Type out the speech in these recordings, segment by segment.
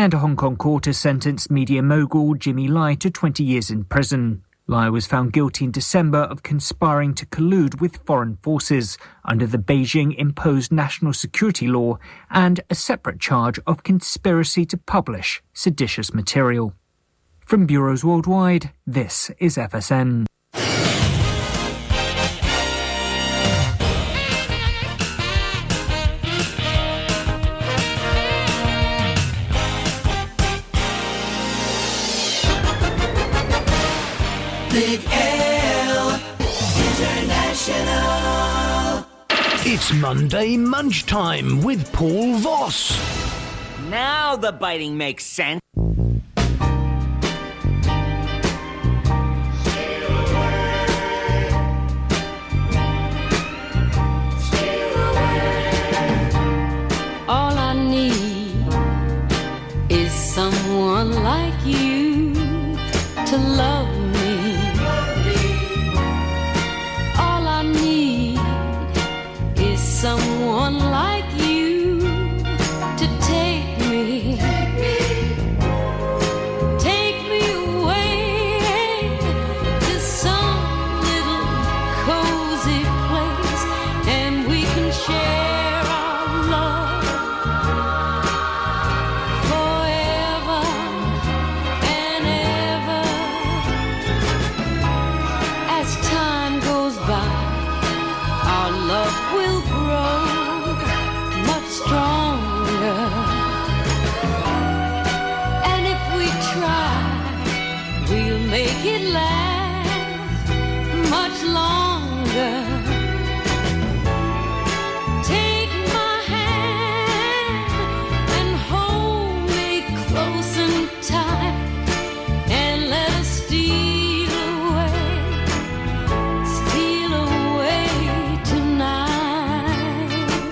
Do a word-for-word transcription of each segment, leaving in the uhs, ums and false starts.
And a Hong Kong court has sentenced media mogul Jimmy Lai to twenty years in prison. Lai was found guilty in December of conspiring to collude with foreign forces under the Beijing-imposed national security law and a separate charge of conspiracy to publish seditious material. From bureaus worldwide, this is F S N. Big L International. It's Monday Munch Time with Paul Voss. Now the biting makes sense. All I need is someone like you to love me. All I need is someone like you to take me, take me away to some little cozy place, and we can share our love forever and ever. As time goes by, our love will grow much stronger. And if we try, we'll make it last much longer. Take my hand and hold me close and tight, and let us steal away, steal away tonight.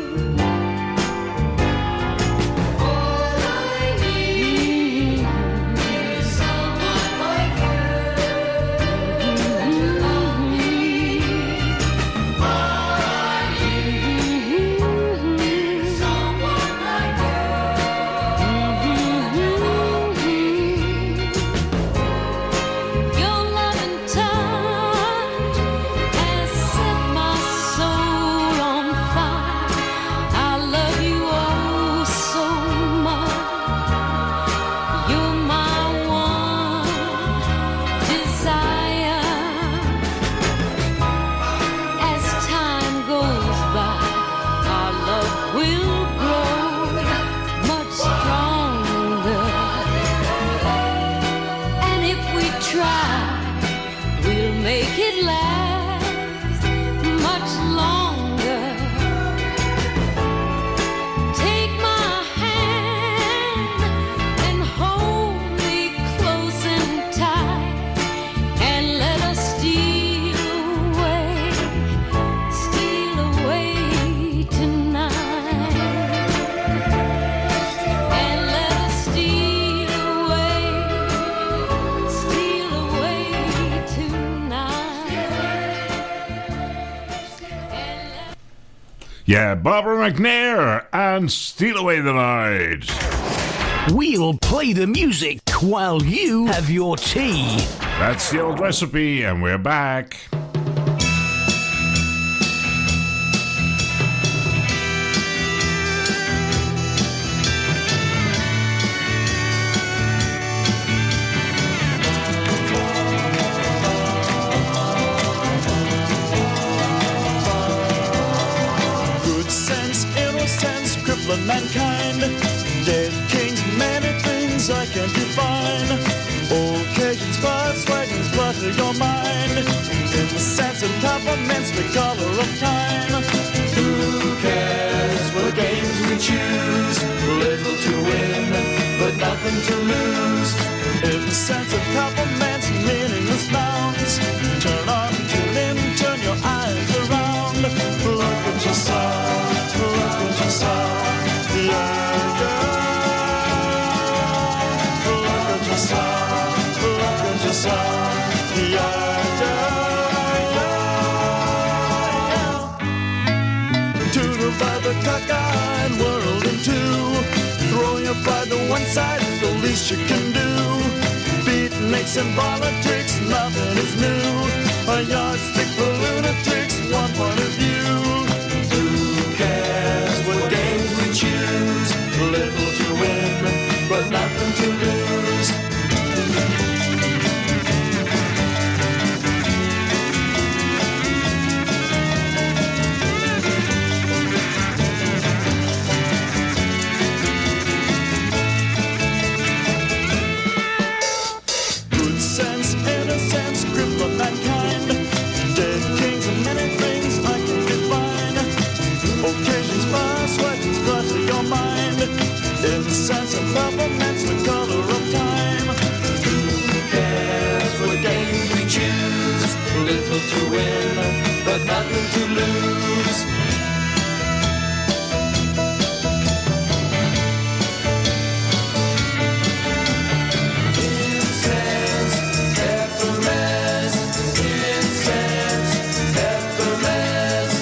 All I need is someone like you to love me. All I need is someone like you. Your love and touch has set my soul on fire. I love you oh so much. You're my one desire. As time goes by, our love will grow much stronger. And if we try, we'll make it last much longer. Take my hand and hold me close and tight, and let us steal away, steal away tonight. And let us steal away, steal away tonight. Yeah, Barbara McNair and Steal Away the Night. We'll play the music while you have your tea. That's the old recipe, and we're back. Good sense, innocence, crippling mankind. Dead kings, many things I can't define. Occasions, spots, wagons, clutter your mind. In the sense of temperaments, the color of time. Who cares what games we choose? Little to win, but nothing to lose. In the sense of compliments, meaningless nouns. Turn on, tune in, turn your eyes around. Look at yourself, look at yourself, yeah, yeah. Look at yourself, look at yourself, yeah, yeah, yeah. Tutor by the cockeyed world in two. Throw your pride to one side, go least you can do. Beatniks and politics, nothing is new. A yardstick for lunatics, one point of view. Who cares what games we choose? Little to win, but nothing to lose. Sense of government's the color of time. Who cares what games we choose? Little to win, but nothing to lose. Incense, peppermints, incense, peppermints.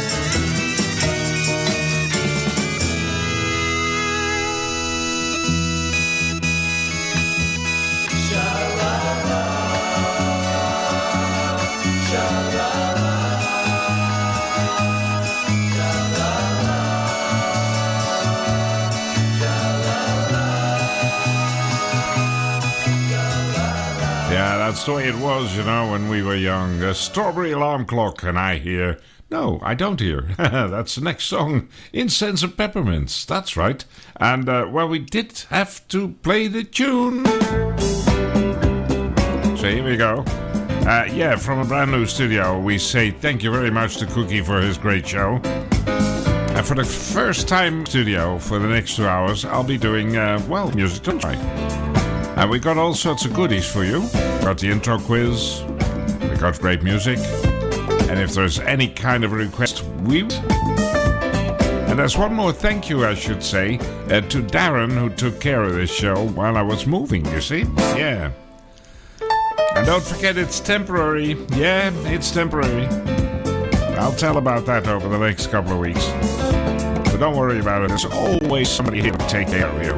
Yeah, that's the way it was, you know, when we were young. A strawberry alarm clock, and I hear... No, I don't hear. That's the next song. Incense and Peppermints. That's right. And, uh, well, we did have to play the tune. So here we go. Uh, yeah, from a brand new studio, we say thank you very much to Cookie for his great show. And for the first time studio for the next two hours, I'll be doing, uh, well, music to try. And we got all sorts of goodies for you. Got the intro quiz. We got great music. And if there's any kind of request, we... And there's one more thank you, I should say, uh, to Darren, who took care of this show while I was moving, you see? Yeah. And don't forget, it's temporary. Yeah, it's temporary. I'll tell about that over the next couple of weeks. But don't worry about it. There's always somebody here to take care of you.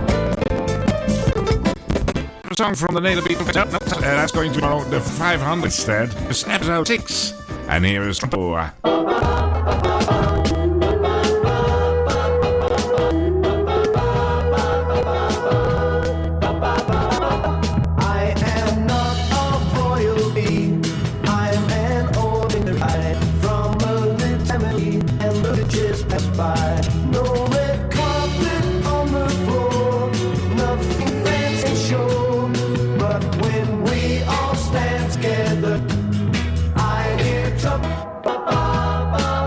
A song from the Native Beat. Uh, that's going to be the five hundred instead. It's episode six. And here is... Oh, uh, Together, I hear trouble.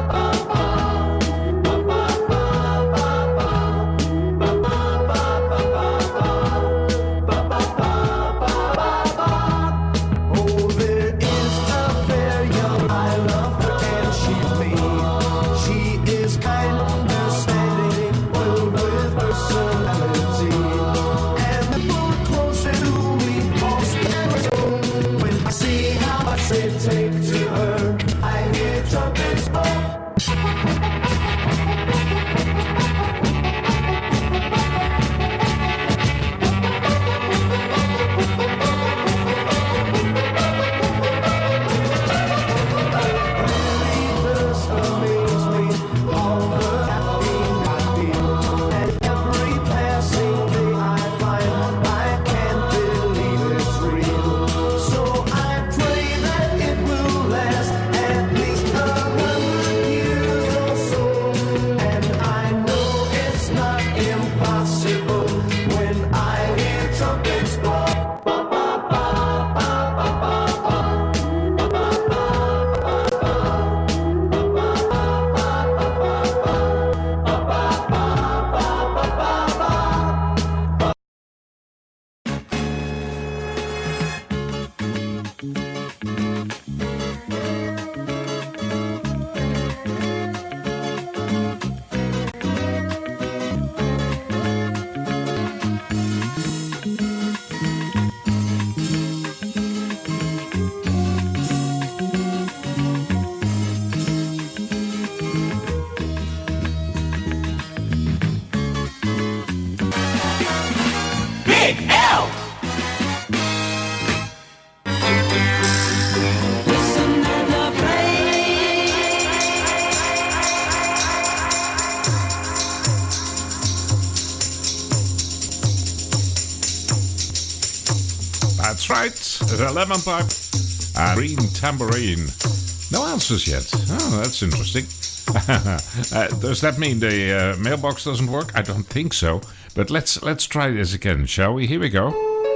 That's right. The lemon pipe and green tambourine. No answers yet. Oh, that's interesting. uh, does that mean the uh, mailbox doesn't work? I don't think so. But let's let's try this again, shall we? Here we go.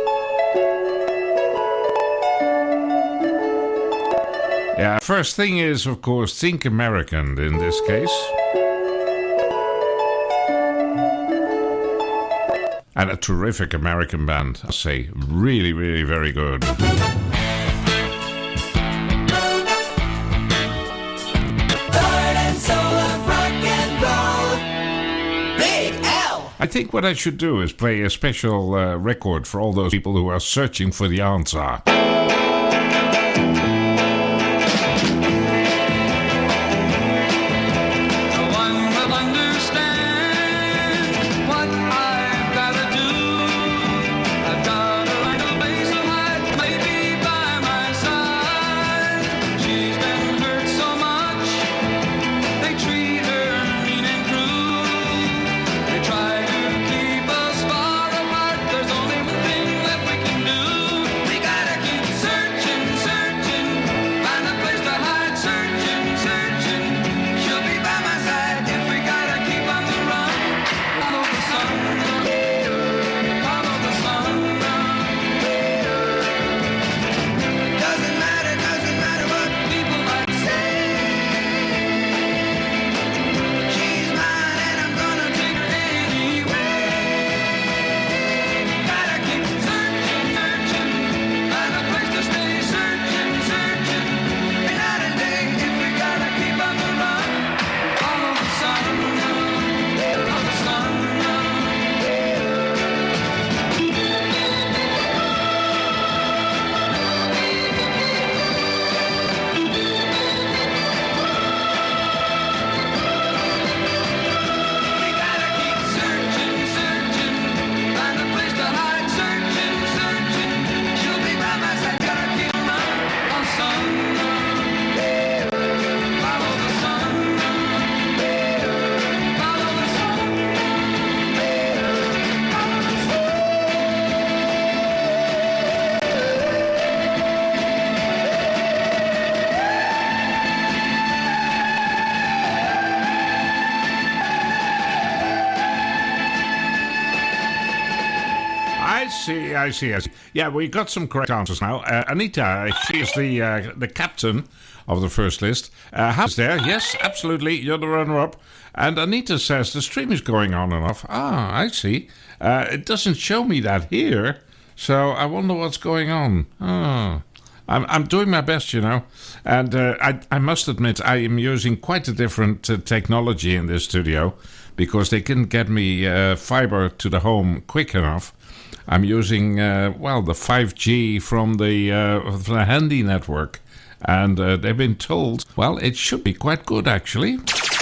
Yeah, first thing is, of course, think American in this case. And a terrific American band, I'll say. Really, really very good. Bird and soul of rock and roll. Big L. I think what I should do is play a special uh, record for all those people who are searching for the answer. I see, I see. Yeah, we got some correct answers now. Uh, Anita, she is the uh, the captain of the first list. Uh, how's there? Yes, absolutely. You're the runner-up. And Anita says the stream is going on and off. Ah, I see. Uh, it doesn't show me that here, so I wonder what's going on. Ah, I'm I'm doing my best, you know. And uh, I I must admit I am using quite a different uh, technology in this studio because they couldn't get me uh, fiber to the home quick enough. I'm using, uh, well, the five G from the, uh, from the Handy network. And uh, they've been told, well, it should be quite good, actually.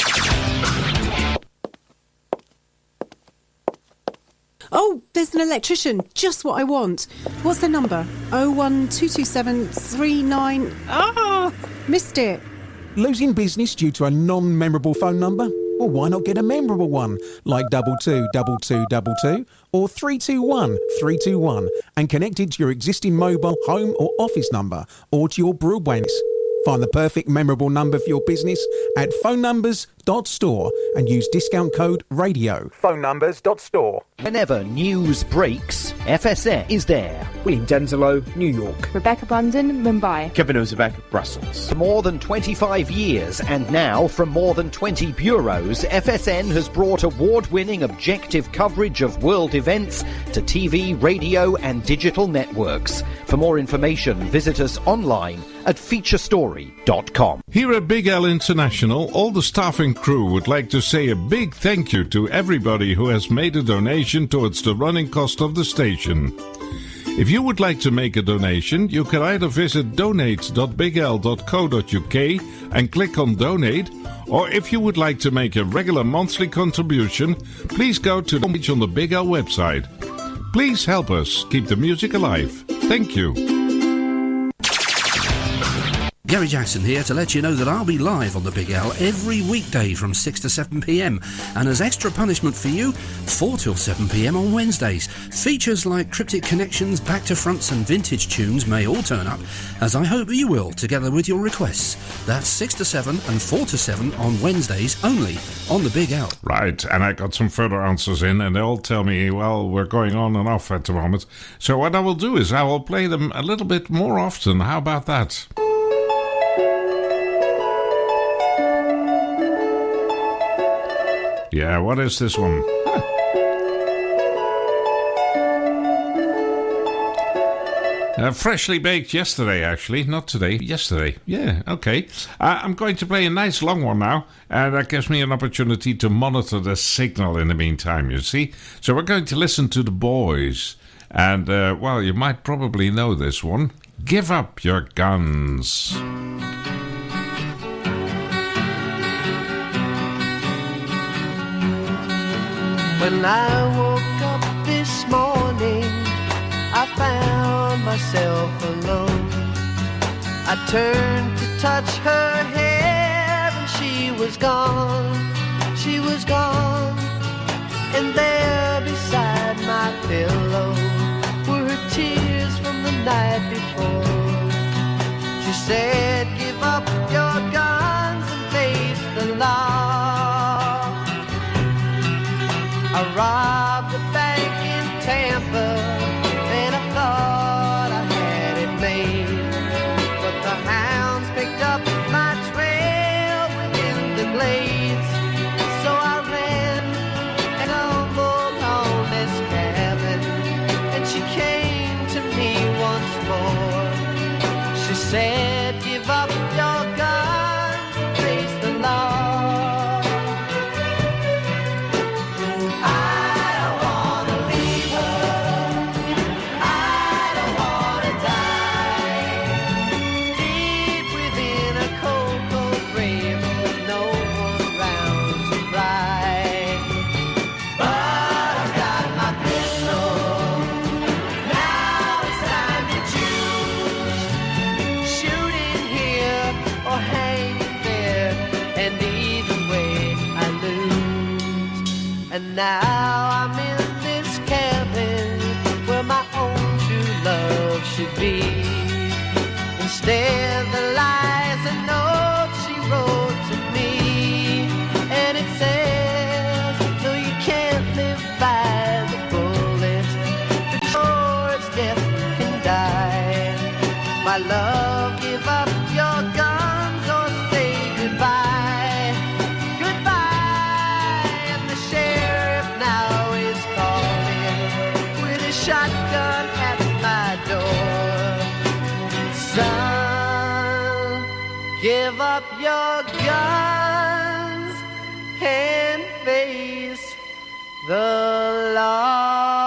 Oh, there's an electrician. Just what I want. What's the number? oh one two two seven three nine... Ah, missed it. Losing business due to a non-memorable phone number? Well, why not get a memorable one, like double two double two double two or three two one three two one, and connect it to your existing mobile, home or office number, or to your Broadways. Find the perfect memorable number for your business at phone numbers dot store and use discount code radio. phone numbers dot store. Whenever news breaks, F S N is there. William Denzelo, New York. Rebecca Bundon, Mumbai. Kevin Ozebek, Brussels. For more than twenty-five years, and now from more than twenty bureaus, F S N has brought award-winning objective coverage of world events to T V, radio and digital networks. For more information, visit us online at feature story dot com. Here at Big L International, all the staff and crew would like to say a big thank you to everybody who has made a donation towards the running cost of the station. If you would like to make a donation, you can either visit donate dot big l dot co dot u k and click on donate, or if you would like to make a regular monthly contribution, please go to the page on the Big L website. Please help us keep the music alive. Thank you. Gary Jackson here to let you know that I'll be live on the Big L every weekday from six to seven p m, and as extra punishment for you, four till seven p m on Wednesdays. Features like Cryptic Connections, Back to Fronts and Vintage Tunes may all turn up, as I hope you will, together with your requests. That's six to seven and four to seven on Wednesdays only on the Big L. Right, and I got some further answers in, and they all tell me, well, we're going on and off at the moment. So what I will do is I will play them a little bit more often. How about that? Yeah, what is this one? Huh. Uh, freshly baked yesterday, actually. Not today, yesterday. Yeah, okay. Uh, I'm going to play a nice long one now, and that gives me an opportunity to monitor the signal in the meantime, you see. So we're going to listen to The Boys. And, uh, well, you might probably know this one. Give Up Your Guns. When I woke up this morning, I found myself alone. I turned to touch her hair and she was gone, she was gone. And there beside my pillow were her tears from the night before. She said, give up your guns and face the law. I robbed a bank in Tampa, and I thought I had it made. But the hounds picked up my trail within the glades. So I ran and stumbled on this cabin, and she came to me once more. She said, give up your guns and face the law. And now I'm in this cabin where my own true love should be. Instead there lies a note she wrote to me, and it says, no, you can't live by the bullet, before its death can die. My love, give up your guns or say goodbye. Shotgun at my door. Son, give up your guns and face the law.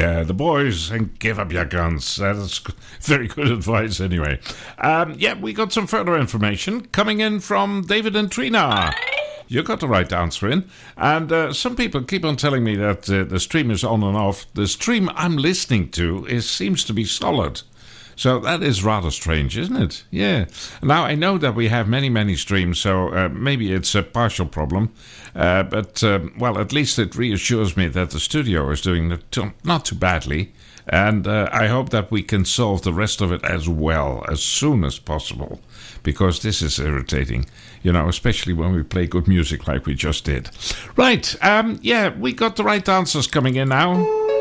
Yeah, the boys, and give up your guns. That's very good advice anyway. Um, yeah, we got some further information coming in from David and Trina. You got the right answer in. And uh, some people keep on telling me that uh, the stream is on and off. The stream I'm listening to is seems to be solid. So that is rather strange, isn't it? Yeah. Now, I know that we have many, many streams, so uh, maybe it's a partial problem. Uh, but, um, well, at least it reassures me that the studio is doing it too, not too badly. And uh, I hope that we can solve the rest of it as well, as soon as possible. Because this is irritating, you know, especially when we play good music like we just did. Right, um, yeah, we got the right answers coming in now.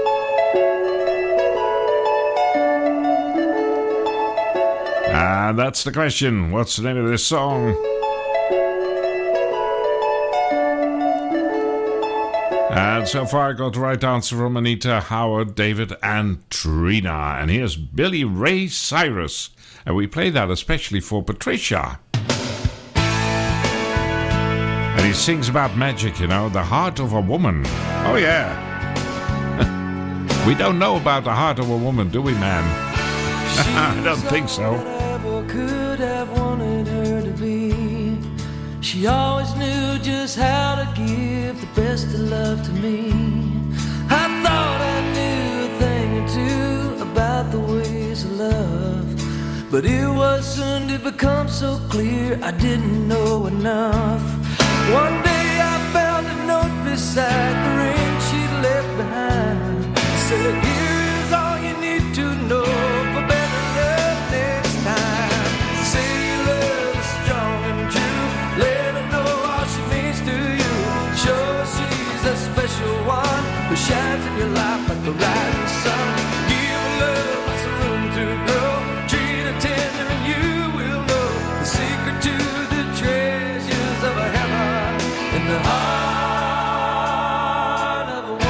And that's the question. What's the name of this song? And so far I got the right answer from Anita, Howard, David and Trina. And here's Billy Ray Cyrus. And we play that especially for Patricia. And he sings about magic, you know, the heart of a woman. Oh yeah. We don't know about the heart of a woman, do we, man? I don't think so. Could have wanted her to be. She always knew just how to give the best of love to me. I thought I knew a thing or two about the ways of love, but it was soon to become so clear I didn't know enough. One day I found a note beside the ring she'd left behind. It said, here is all you need to know for better love next time. Say your love is strong and true. Let her know all she means to you. Show her she's a special one who shines in your life like the rising sun. Give her love lots of room to grow. Treat her tender and you will know the secret to the treasures of a heaven in the heart of a woman.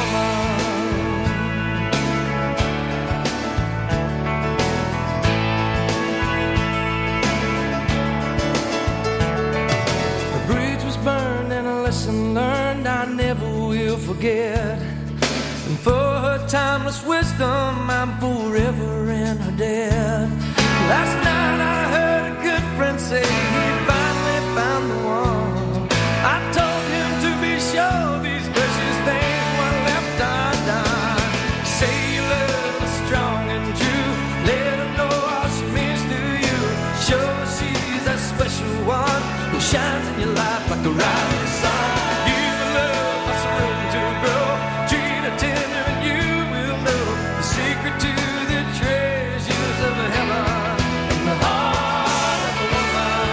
The bridge was burned and a lesson learned I never will forget. And for her timeless wisdom, I'm forever in her debt. Last night I heard a good friend say he finally found the one. I told him to be sure these precious things weren't left undone. Say your love is strong and true. Let her know all she means to you. Show her she's that special one who shines in your life like the rising sun. Give her love lots of room to grow. Treat her tender and you will know the secret to the treasures of heaven in the heart of a woman.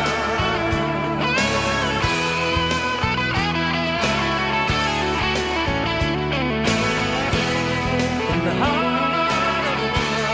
In the heart of a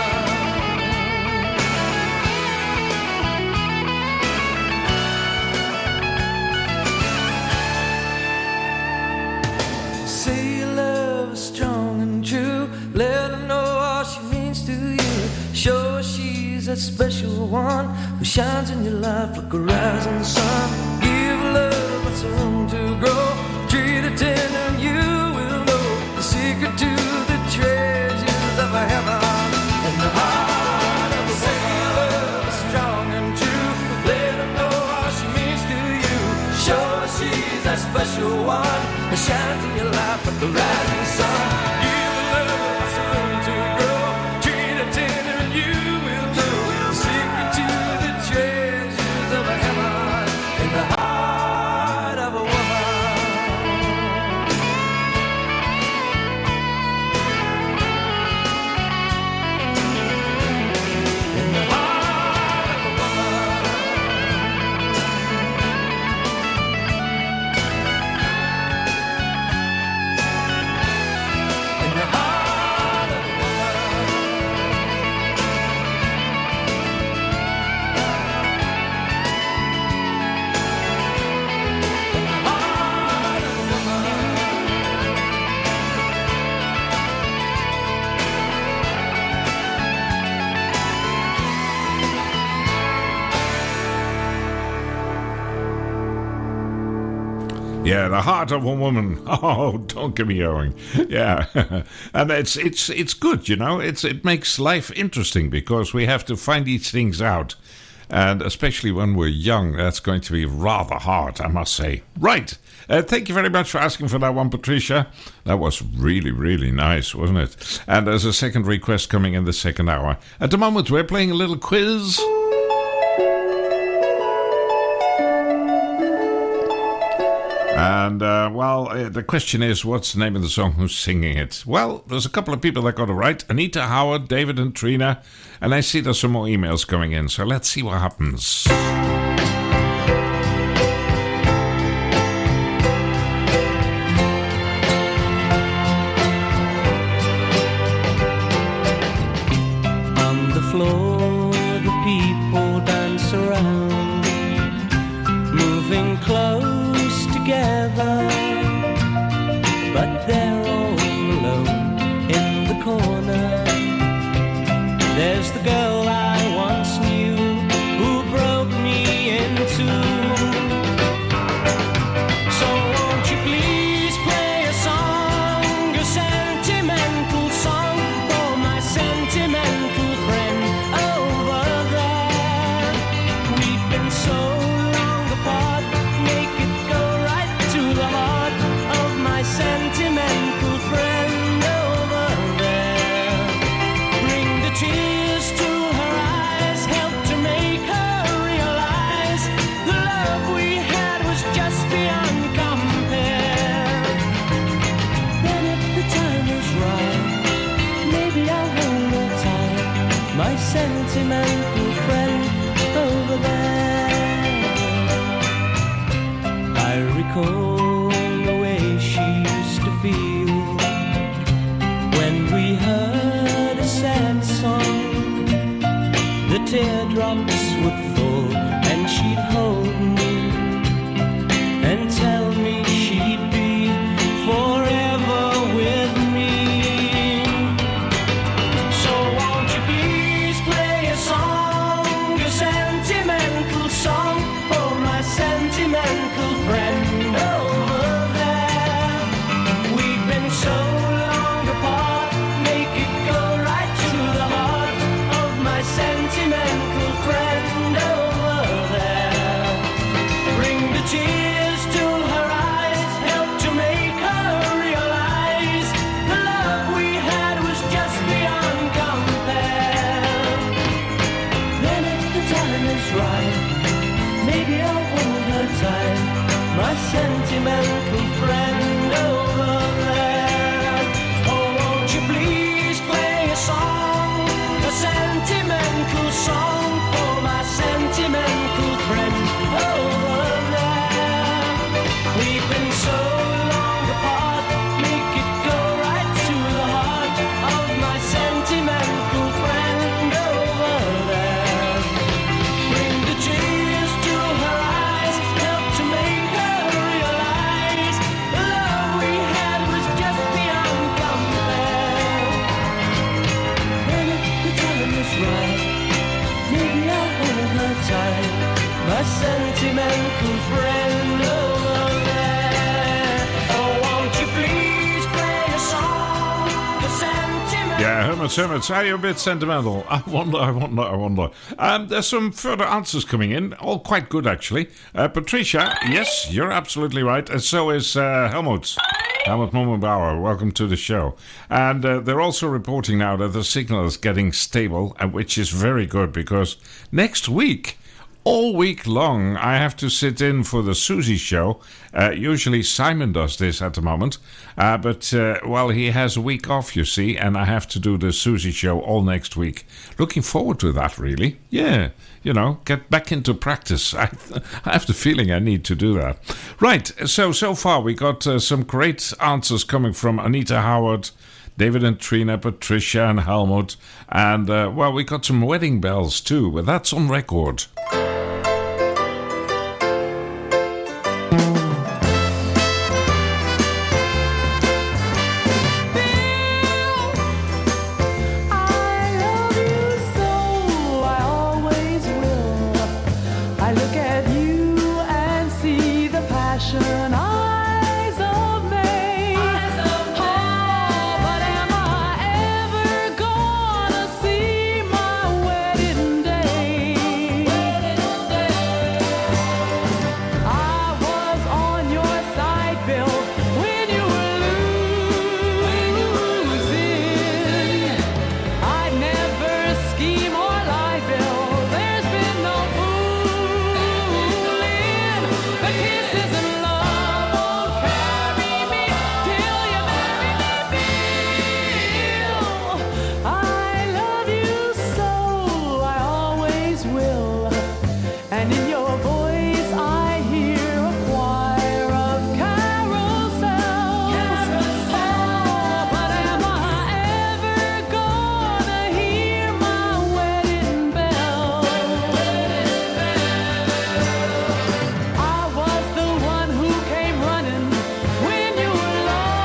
woman. Say your love is strong and true. Let her know all she means to you. Show her she's that special one who shines in your life like a rising sun. Give her love lots of room to grow. Treat her tender and you will know the secret to the treasures of a heaven in the heart of a woman. Say your love is strong and true. Let her know all she means to you. Show her she's that special one who shines in your life like the rising sun. Give her love lots of room to grow. Treat her tender and you will know the secret to the treasures of a heaven in the heart of a woman. In the heart of a woman. Yeah, the heart of a woman. Oh, don't get me going. Yeah, and it's it's it's good, you know. It's it makes life interesting because we have to find these things out, and especially when we're young, that's going to be rather hard, I must say. Right. Uh, thank you very much for asking for that one, Patricia. That was really, really nice, wasn't it? And there's a second request coming in the second hour. At the moment, we're playing a little quiz. And, uh, well, uh, the question is, what's the name of the song? Who's singing it? Well, there's a couple of people that got it right. Anita Howard, David and Trina. And I see there's some more emails coming in, so let's see what happens. On the floor, the people dance around, moving close together, but they're all alone in the corner. There's the girl I once knew who broke me in two. So won't you please play a song, a sentimental song for my sentimental friend over there. We've been so long apart, make it go right to the heart of my sentimental friend over there. Bring the tears to her eyes, help to make her realize the love we had was just beyond compare. Then if the time is right, maybe I'll hold her tight, my sentimental friend over there. I recall the way she used to feel when we heard a sad song. The teardrops would fall and she'd hold me and tell me she'd be forever with me. So won't you please play a song, a sentimental song for my sentimental friend over there. We've been so long apart, make it go right to the heart of my sentimental friend over there. Bring the tears to her eyes, help to make her realize the love we had was just beyond compare. Then if the time is right, maybe I'll hold her tight, my sentimental friend over there. Oh, won't you please play a song, a sentimental song for my sentimental friend over there. We've been so long apart, make it go right to the heart of my sentimental friend over there. Bring the tears to her eyes, help to make her realize the love we had was just beyond compare. Then if the time is right, maybe I'll hold her tight, my sentimental friend over there. Oh, won't you please play a song, a sentimental. Yeah, Hermits, Hermits, are you a bit sentimental? I wonder, I wonder, I wonder. Um, there's some further answers coming in, all quite good actually. Uh, Patricia, yes, you're absolutely right, and so is uh, Helmut. Helmut Mummenbauer, welcome to the show. And uh, they're also reporting now that the signal is getting stable, uh, which is very good because next week, all week long, I have to sit in for the Susie show. Uh, usually Simon does this at the moment. Uh, but, uh, well, he has a week off, you see, and I have to do the Susie show all next week. Looking forward to that, really. Yeah, you know, get back into practice. I, I have the feeling I need to do that. Right, so, so far we got uh, some great answers coming from Anita Howard, David and Trina, Patricia and Helmut. And, uh, well, we got some wedding bells too, but that's on record. I look at you and see the passion I In your voice I hear a choir of carousels. Oh, but am I ever gonna hear my wedding bell? I was the one who came running when you were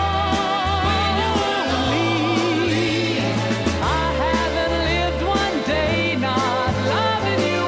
lonely. I haven't lived one day not loving you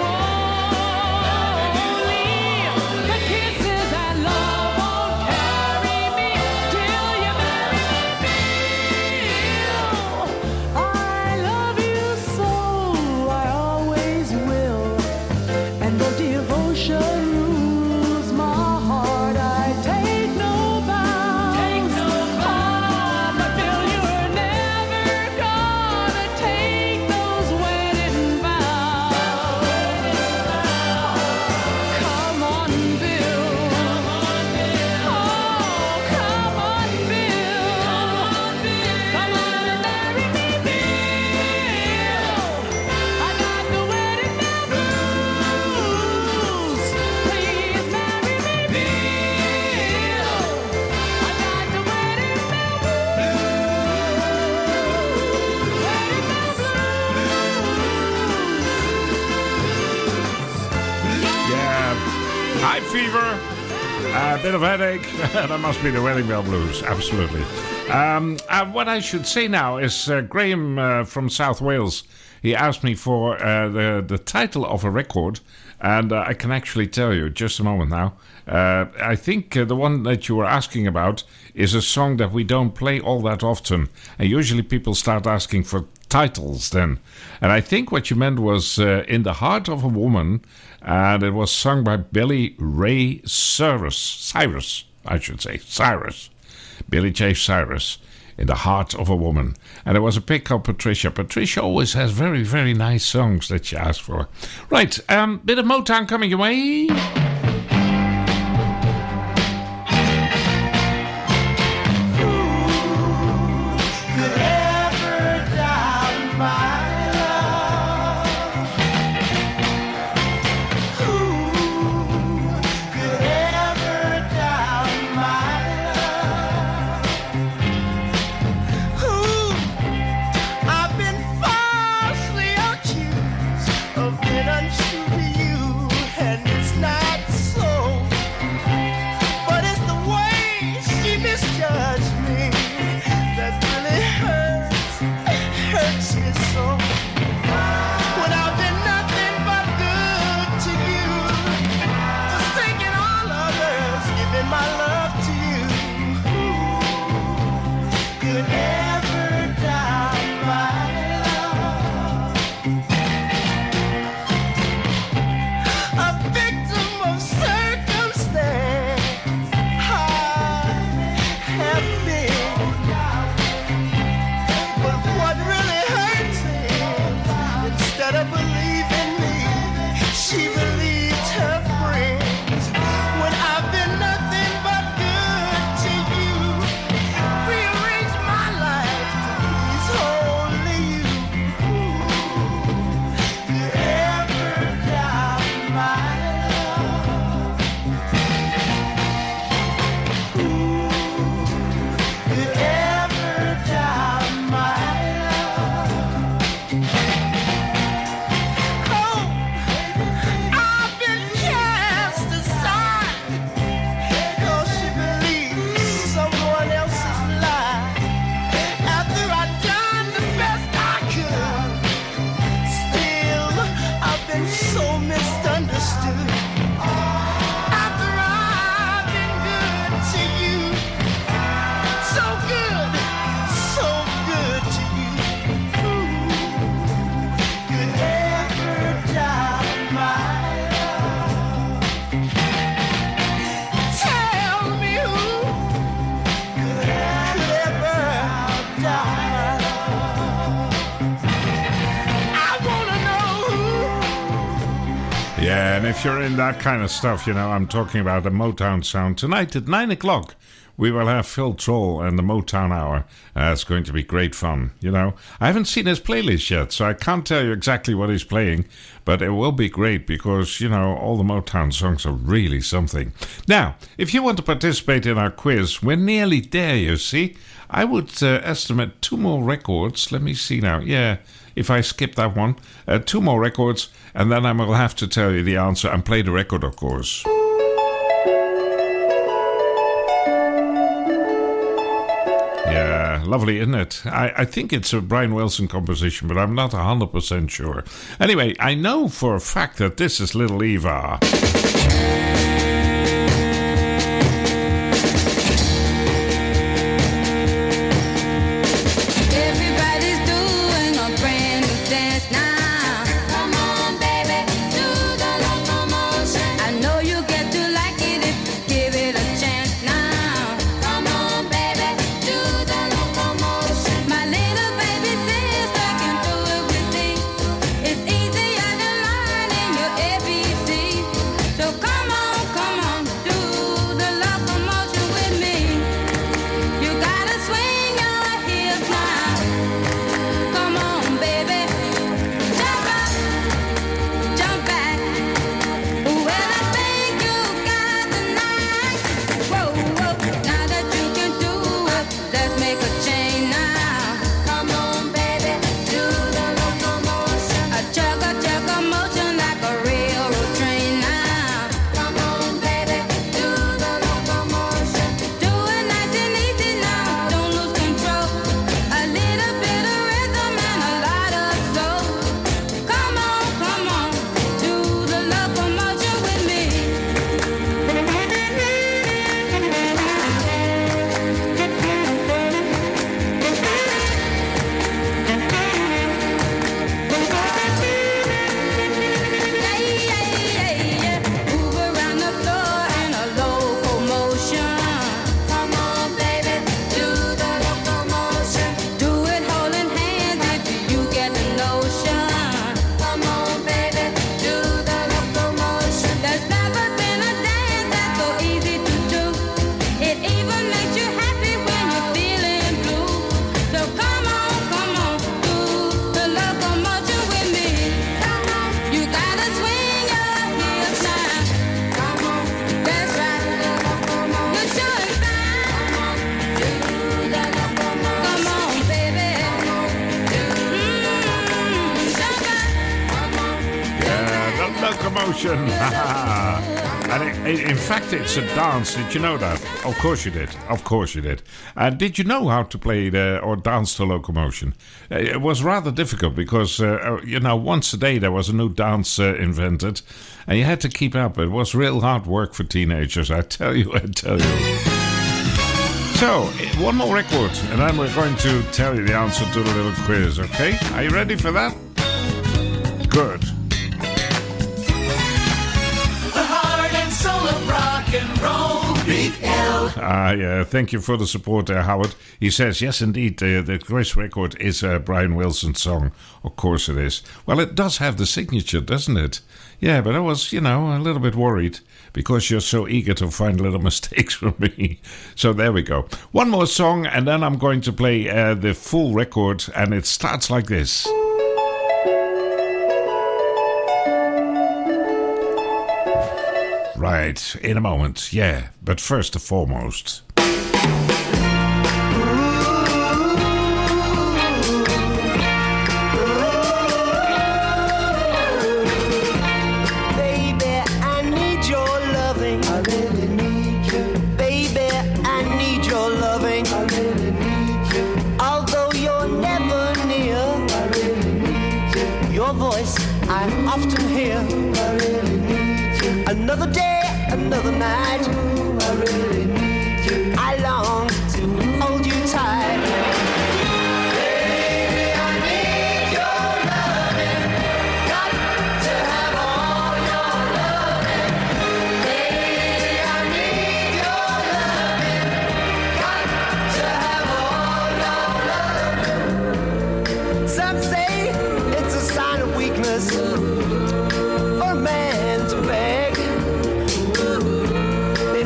only. The kisses and love won't carry me till you marry me. I love you so, I always will. And the devotion rules my heart. I take no vows. Take no vows. But Bill, you're never gonna take those wedding vows. Come on, Bill. Come on, Bill. Oh, come on, Bill. Come on, Bill. Come on and marry me, Bill. I got the wedding bell blues. Please marry me, Bill. I got the wedding bell blues. Wedding bell Yeah, high fever, a bit of headache. That must be the wedding bell blues, absolutely. Um, uh, what I should say now is uh, Graham uh, from South Wales. He asked me for uh, the the title of a record, and uh, I can actually tell you just a moment now. Uh, I think uh, the one that you were asking about is a song that we don't play all that often, and usually people start asking for titles then. And I think what you meant was uh, In the Heart of a Woman, and it was sung by Billy Ray Cyrus. Cyrus, I should say. Cyrus. Billy J. Cyrus. In the Heart of a Woman. And there was a pick called Patricia. Patricia always has very, very nice songs that she asks for. Right, um, bit of Motown coming your way. Could ever doubt my love? Who could ever doubt my love? Who I've been falsely accused of being untrue to you, and it's not so. But it's the way she misjudged me that really hurts, hurts you so. When I've been nothing but good to you, forsaking all others, giving my love to you. Who could ever doubt my love? A victim of circumstance, I have been. But what really hurts is, instead of believing me, she believed her friends. When I've been nothing but good to you, rearranged my life to please only you. Who could ever doubt my love? Who could ever doubt my love? Oh, I've been cast aside, 'cause she believes someone else's lie. After I'd done the best I could, still I've been so misunderstood. After I've been good to you, so good, so good to you. Who could ever doubt my love? Tell me who could ever doubt my love? I wanna know who. Yeah, and if you're in that kind of stuff, you know, I'm talking about the Motown sound. Tonight at nine o'clock, we will have Phil Troll and the Motown Hour. Uh, it's going to be great fun, you know. I haven't seen his playlist yet, so I can't tell you exactly what he's playing, but it will be great because, you know, all the Motown songs are really something. Now, if you want to participate in our quiz, we're nearly there, you see. I would uh, estimate two more records. Let me see now. Yeah, if I skip that one, uh, two more records, and then I will have to tell you the answer and play the record, of course. Yeah, lovely, isn't it? I, I think it's a Brian Wilson composition, but I'm not one hundred percent sure. Anyway, I know for a fact that this is Little Eva. And it, it, in fact, it's a dance. Did you know that? Of course you did. Of course you did. And did you know how to play the, or dance to Locomotion? Uh, it was rather difficult because, uh, you know, once a day there was a new dance uh, invented, and you had to keep up. It was real hard work for teenagers, I tell you, I tell you. So, one more record, and then we're going to tell you the answer to the little quiz, okay? Are you ready for that? Good. And roll, Big L. Ah, yeah, thank you for the support there, Howard. He says, yes, indeed, uh, the quiz record is a Brian Wilson song. Of course it is. Well, it does have the signature, doesn't it? Yeah, but I was, you know, a little bit worried because you're so eager to find little mistakes from me. So there we go. One more song, and then I'm going to play uh, the full record, and it starts like this. Right, in a moment, yeah. But first and foremost... I often hear I really need you. Another day, another night I really need you. I long to hold you tight. Baby, I need your loving. Got to have all your loving. Baby, I need your loving. Got to have all your loving. Some say it's a sign of weakness for a man to beg. They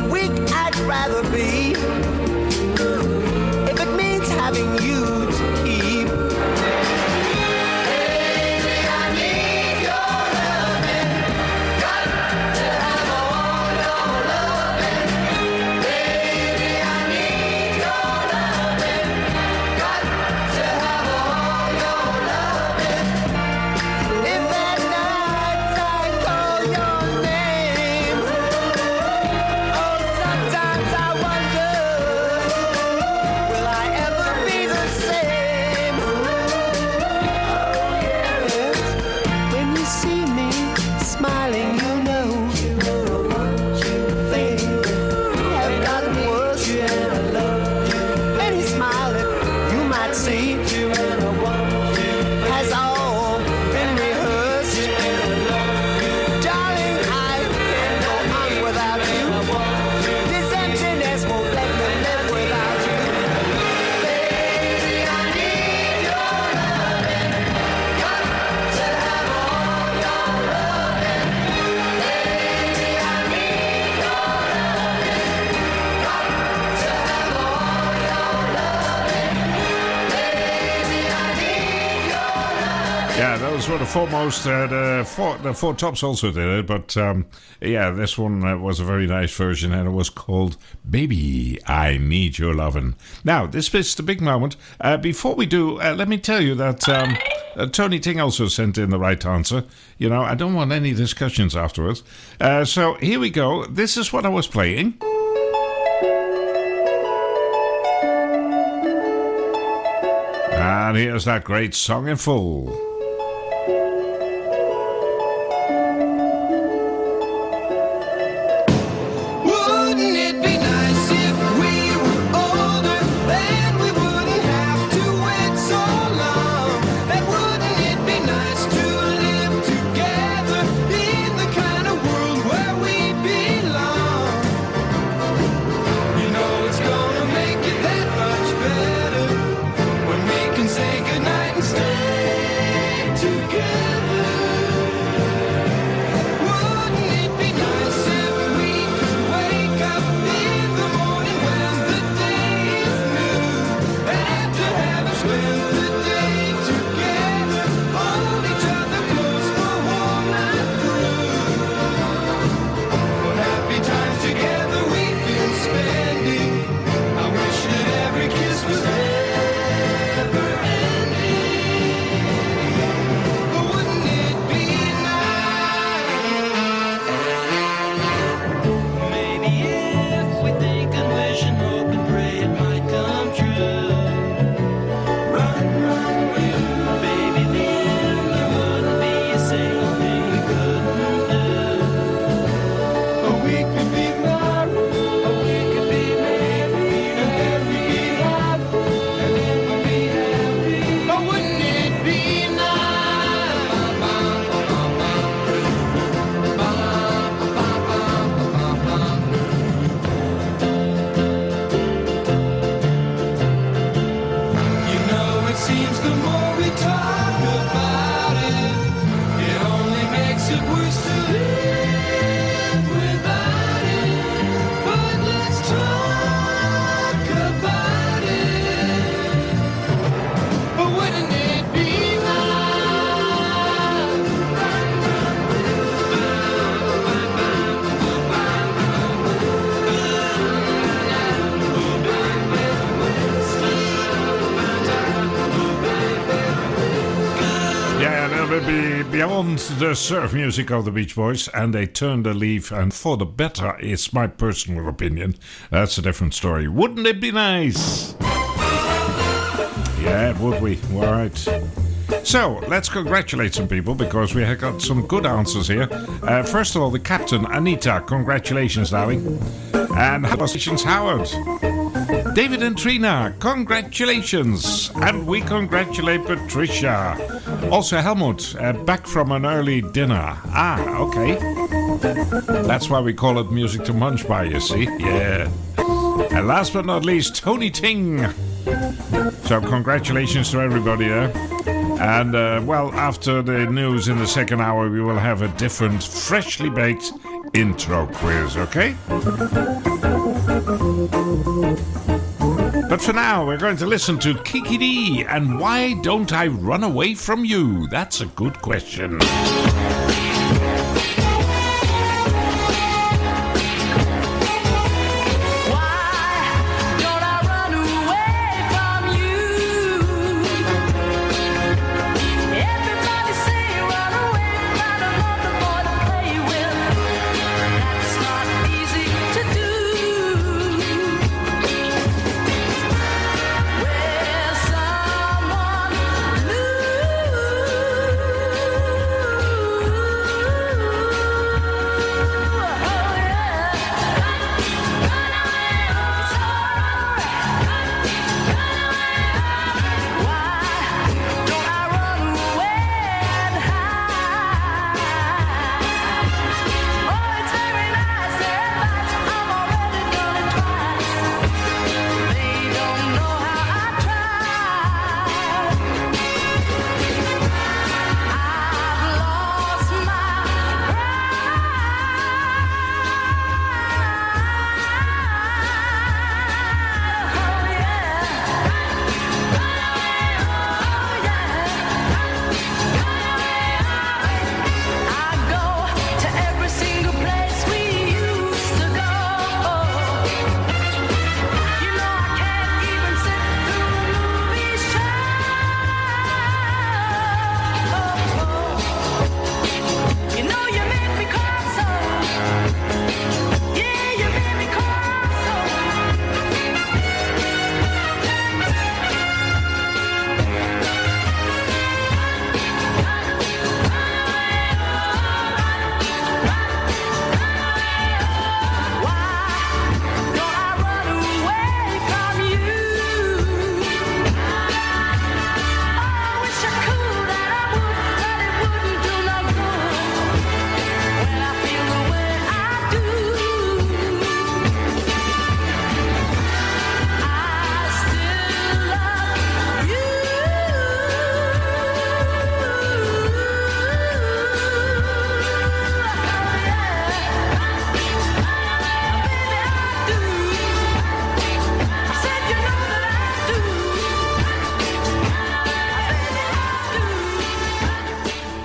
those were the foremost. Uh, the four, the Four Tops also did it, but um, yeah, this one uh, was a very nice version, and it was called "Baby, I Need Your Lovin'." Now, this is the big moment. Uh, before we do, uh, let me tell you that um, uh, Tony Ting also sent in the right answer. You know, I don't want any discussions afterwards. Uh, so here we go. This is what I was playing. And here's that great song in full. Wouldn't it be nice if we were older, then we wouldn't have to wait so long? And wouldn't it be nice to live together in the kind of world where we belong? You know it's gonna make it that much better when we can say goodnight and stay together. Wouldn't it be nice if we could wake up in the morning when the day is new, and after having spent the day together, hold each other close the whole night through? What happy times together we've been spending. I wish that every kiss was never ending. But wouldn't it be nice? Maybe if we think and wish and hope and pray it might come true. Run, run, you, baby, then there wouldn't be a single thing we couldn't do. Or we could be married, or we could be married, and then we'd be happy, and then we'd be happy. But wouldn't it be You know, it seems the more we talk about it, it only makes it worse to live without it. But let's talk about it. But wouldn't it be Yeah, a little bit be beyond the surf music of the Beach Boys, and they turned a leaf, and for the better is my personal opinion. That's a different story. Wouldn't it be nice? Yeah, would we? All right. So, let's congratulate some people, because we have got some good answers here. Uh, first of all, the captain, Anita. Congratulations, darling. And congratulations, Howard. David and Trina, congratulations. And we congratulate Patricia. Also, Helmut, uh, back from an early dinner. Ah, okay. That's why we call it music to munch by, you see. Yeah. And last but not least, Tony Ting. So, congratulations to everybody there. And, uh, well, after the news in the second hour, we will have a different, freshly baked intro quiz, okay? But for now, we're going to listen to Kiki D and Why Don't I Run Away From You? That's a good question. Someone new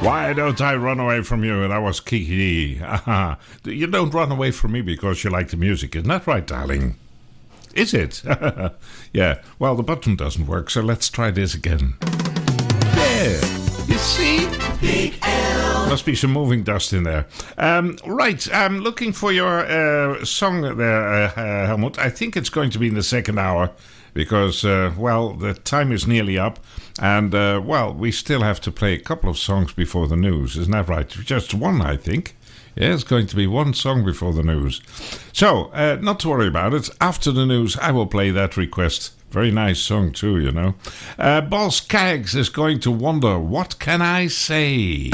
Why don't I run away from you? That was Kiki. Aha. You don't run away from me because you like the music. Isn't that right, darling? Is it? Yeah. Well, the button doesn't work, so let's try this again. Yeah. You see? Big L. Must be some moving dust in there. Um, right. I'm looking for your uh, song there, uh, uh, Helmut. I think it's going to be in the second hour. Because, uh, well, the time is nearly up. And, uh, well, we still have to play a couple of songs before the news. Isn't that right? Just one, I think. Yeah, it's going to be one song before the news. So, uh, not to worry about it. After the news, I will play that request. Very nice song, too, you know. Uh, Boss Skaggs is going to wonder, what can I say?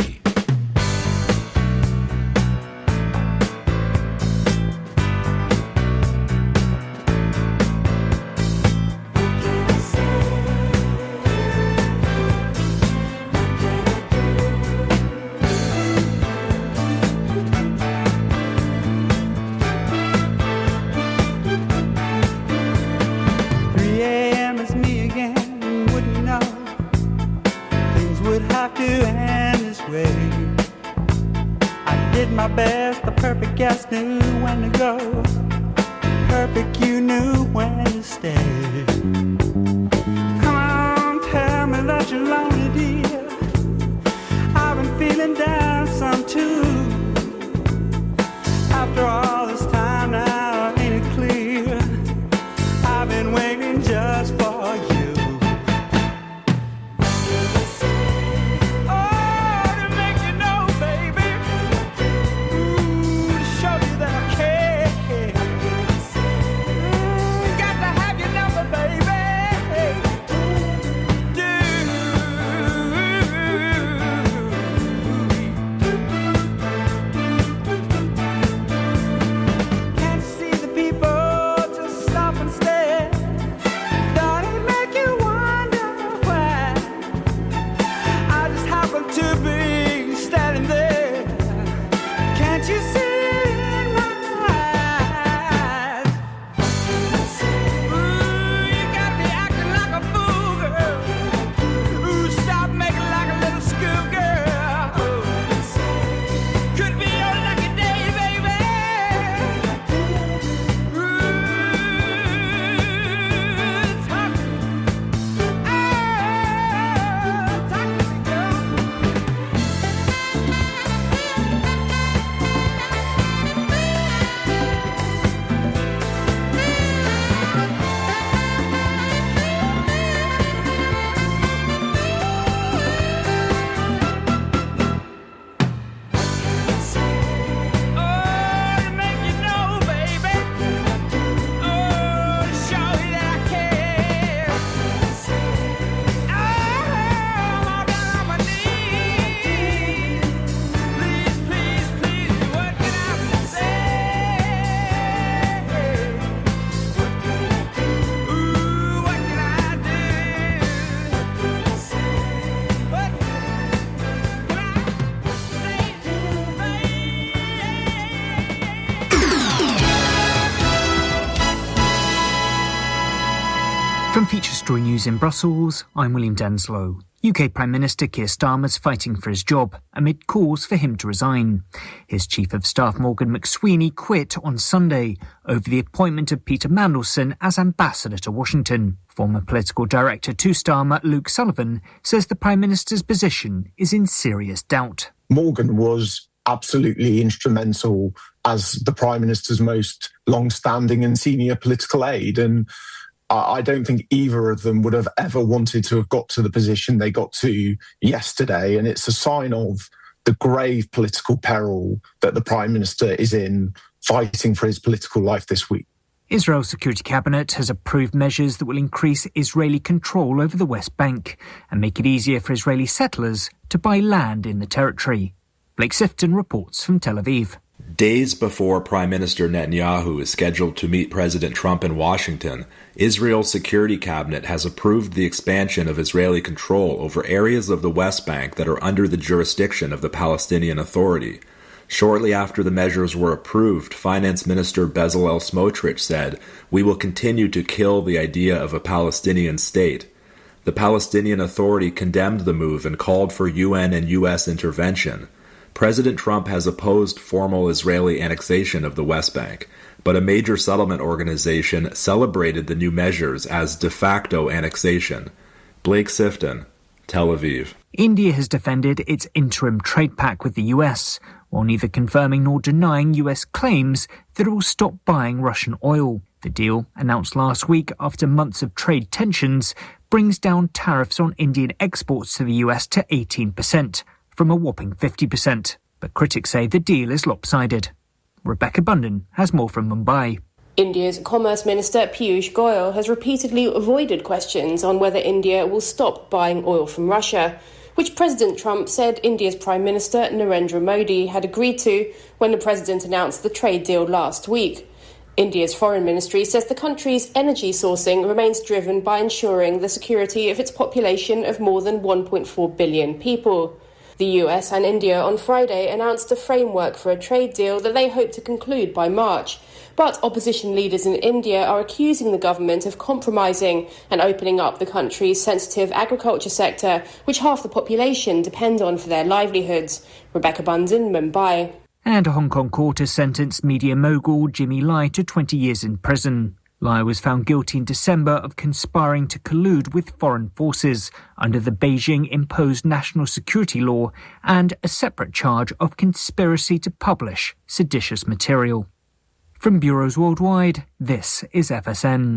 From Feature Story News in Brussels, I'm William Denslow. U K Prime Minister Keir Starmer's fighting for his job amid calls for him to resign. His Chief of Staff Morgan McSweeney quit on Sunday over the appointment of Peter Mandelson as ambassador to Washington. Former political director to Starmer, Luke Sullivan, says the Prime Minister's position is in serious doubt. Morgan was absolutely instrumental as the Prime Minister's most long-standing and senior political aide, and I don't think either of them would have ever wanted to have got to the position they got to yesterday. And it's a sign of the grave political peril that the Prime Minister is in, fighting for his political life this week. Israel's Security Cabinet has approved measures that will increase Israeli control over the West Bank and make it easier for Israeli settlers to buy land in the territory. Blake Sifton reports from Tel Aviv. Days before Prime Minister Netanyahu is scheduled to meet President Trump in Washington, Israel's Security Cabinet has approved the expansion of Israeli control over areas of the West Bank that are under the jurisdiction of the Palestinian Authority. Shortly after the measures were approved, Finance Minister Bezalel Smotrich said, "We will continue to kill the idea of a Palestinian state." The Palestinian Authority condemned the move and called for U N and U S intervention. President Trump has opposed formal Israeli annexation of the West Bank, but a major settlement organization celebrated the new measures as de facto annexation. Blake Sifton, Tel Aviv. India has defended its interim trade pact with the U S, while neither confirming nor denying U S claims that it will stop buying Russian oil. The deal, announced last week after months of trade tensions, brings down tariffs on Indian exports to the U S to eighteen percent, from a whopping fifty percent. But critics say the deal is lopsided. Rebecca Bundan has more from Mumbai. India's Commerce Minister Piyush Goyal has repeatedly avoided questions on whether India will stop buying oil from Russia, which President Trump said India's Prime Minister Narendra Modi had agreed to when the president announced the trade deal last week. India's Foreign Ministry says the country's energy sourcing remains driven by ensuring the security of its population of more than one point four billion people. The U S and India on Friday announced a framework for a trade deal that they hope to conclude by March. But opposition leaders in India are accusing the government of compromising and opening up the country's sensitive agriculture sector, which half the population depend on for their livelihoods. Rebecca Bundan, Mumbai. And a Hong Kong court has sentenced media mogul Jimmy Lai to twenty years in prison. Lai was found guilty in December of conspiring to collude with foreign forces under the Beijing-imposed national security law and a separate charge of conspiracy to publish seditious material. From bureaus worldwide, this is F S N.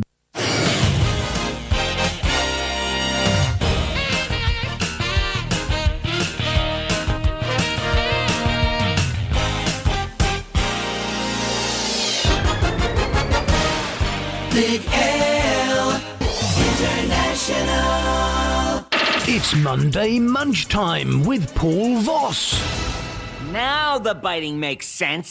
Big L International. It's Monday Munch Time with Paul Voss. Now the biting makes sense.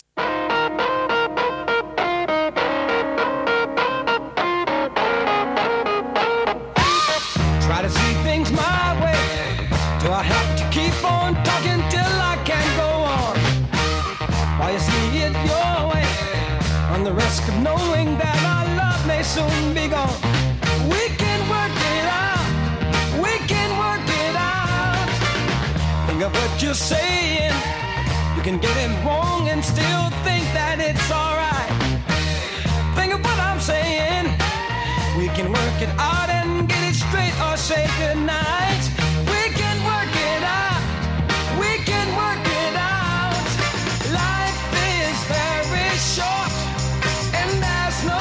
Try to see things my way. Do I have to keep on talking till I can go on? While you see it your way, on the risk of knowing that our love may soon be gone. We can work it out. We can work it out. Think of what you're saying. You can get it wrong and still think that it's alright. Think of what I'm saying. We can work it out and get it straight or say goodnight. We can work it out. We can work it out. Life is very short and there's no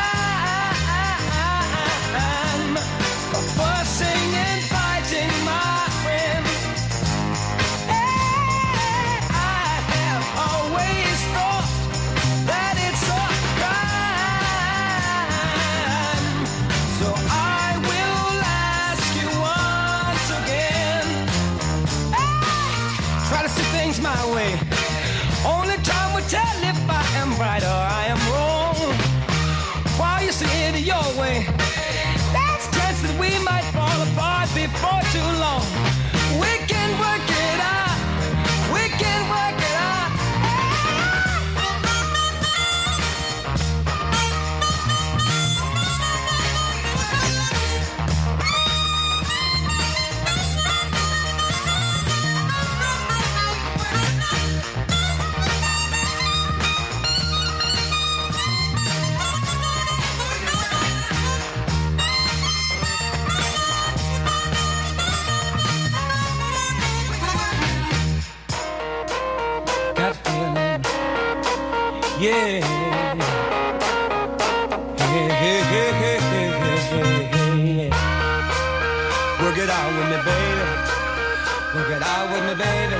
time for fussing and fighting, my friend. Hey, I have always thought that it's a crime. So I will ask you once again. Hey, try to see things my way. Only time will tell if I am right or I am wrong. While you see it your way, there's a chance that we might fall apart before too long. We can work it out. We can work it out. Got a feeling, yeah. Hey, hey, hey, hey, hey, hey, hey. Work it out with me, baby. Work it out with me, baby.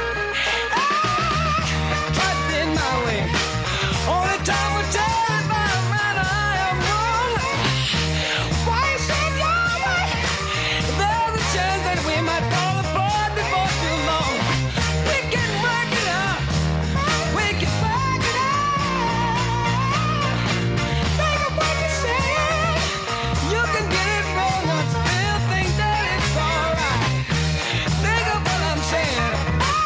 Try to be in my way. Only time will tell if I'm right or I am wrong. Why you say it your way? There's a chance that we might fall apart before too long. We can work it out. We can work it out. Think of what you say. You can get it wrong and still think that it's alright. Think of what I'm saying.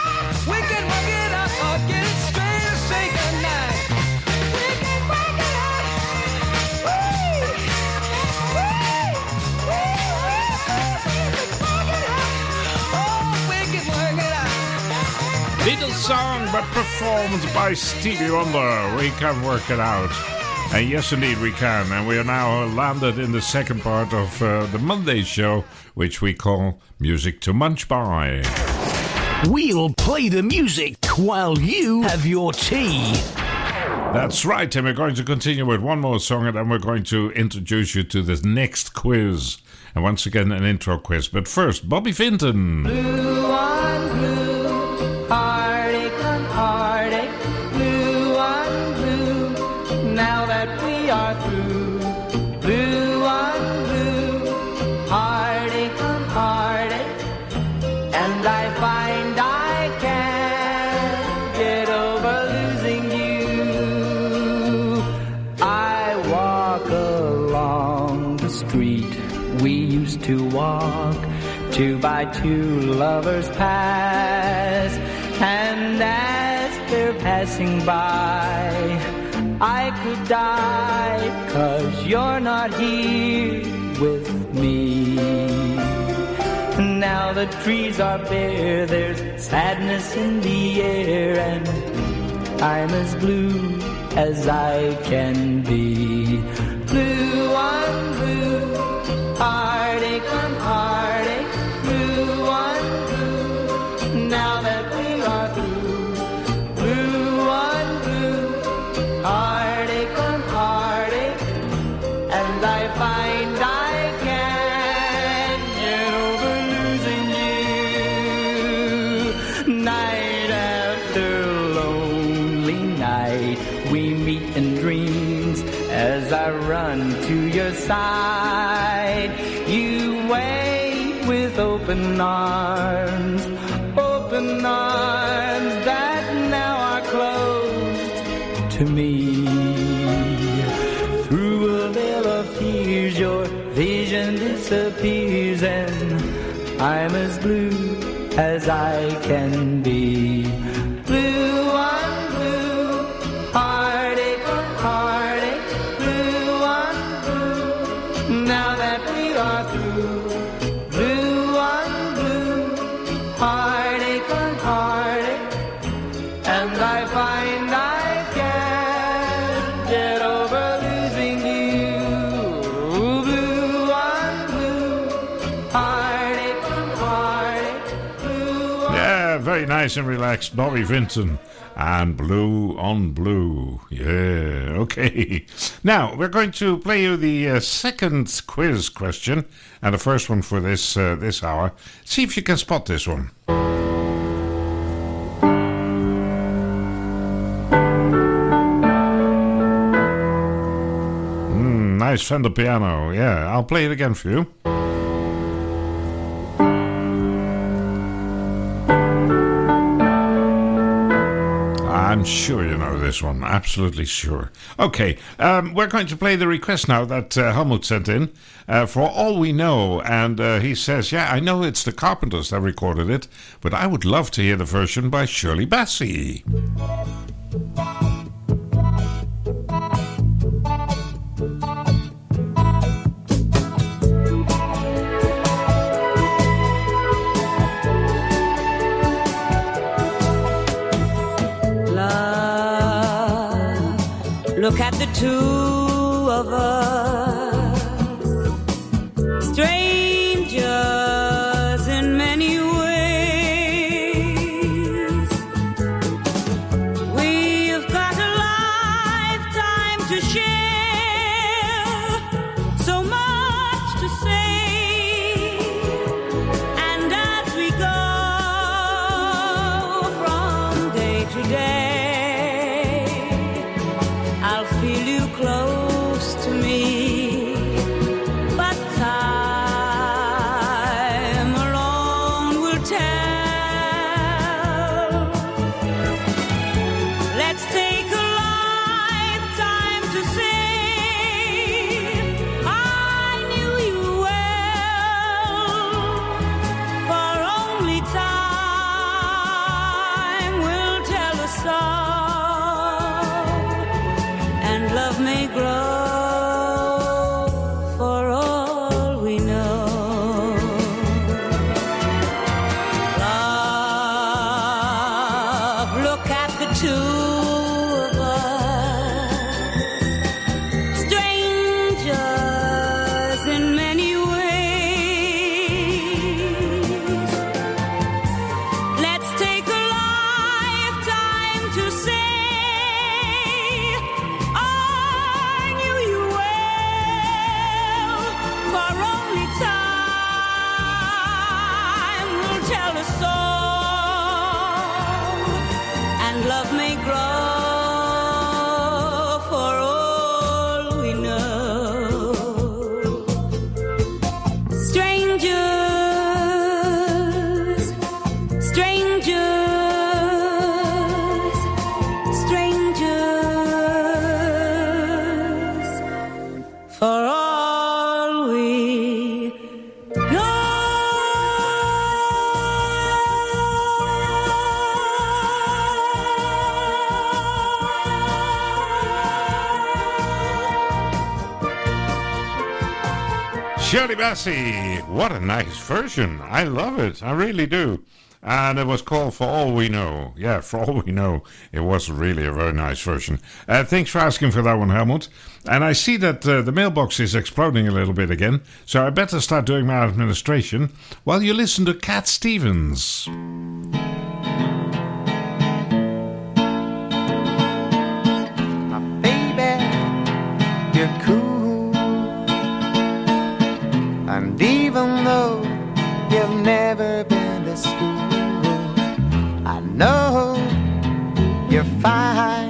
song, but performed by Stevie Wonder. We can work it out. And yes, indeed, we can. And we are now landed in the second part of uh, the Monday show, which we call Music to Munch By. We'll play the music while you have your tea. That's right, and we're going to continue with one more song, and then we're going to introduce you to the next quiz. And once again, an intro quiz. But first, Bobby Vinton. Blue on blue, heartache on heartache, blue on blue, now that we are through. Blue on blue, heartache on heartache, and I find I can't get over losing you. I walk along the street we used to walk, two by two lovers pass, and as they're passing by, I could die, 'cause you're not here with me. Now the trees are bare, there's sadness in the air, and I'm as blue as I can be. Blue on blue, heartache on heartache, blue on blue, now that we are through. Blue on blue, heartache on heartache, and I find I can't get over losing you. Night after lonely night, we meet in dreams as I run to your side. You wait with open arms, open arms that now are closed to me. Through a veil of tears, your vision disappears, and I'm as blue as I can be. Blue on blue, heartache on heartache, blue on blue, now that we are through. Blue on blue, heartache on heartache, and I find I can't get over losing you. Blue on blue, heartache on heartache, blue on Yeah, very nice and relaxed, Bobby Vinton. And Blue on Blue. Yeah, okay. Now, we're going to play you the uh, second quiz question, and the first one for this uh, this hour. See if you can spot this one. Mm, nice Fender piano. Yeah, I'll play it again for you. I'm sure you know this one, absolutely sure. Okay, um, we're going to play the request now that uh, Helmut sent in, uh, For All We Know, and uh, he says, yeah, I know it's the Carpenters that recorded it, but I would love to hear the version by Shirley Bassey. Look at the two of us, strangers in many ways. We've got a lifetime to share, so much to say. And as we go from day to day, close to me, but time alone will tell. Let's take a lifetime to say I knew you well, for only time will tell us all, and love may grow for all we know. Love, Shirley Bassey, what a nice version. I love it, I really do. And it was called For All We Know. Yeah, For All We Know. It was really a very nice version. Uh, thanks for asking for that one, Helmut. And I see that uh, the mailbox is exploding a little bit again, so I better start doing my administration while you listen to Cat Stevens. Baby, you're cool. And even though you've never been to school, I know you're fine.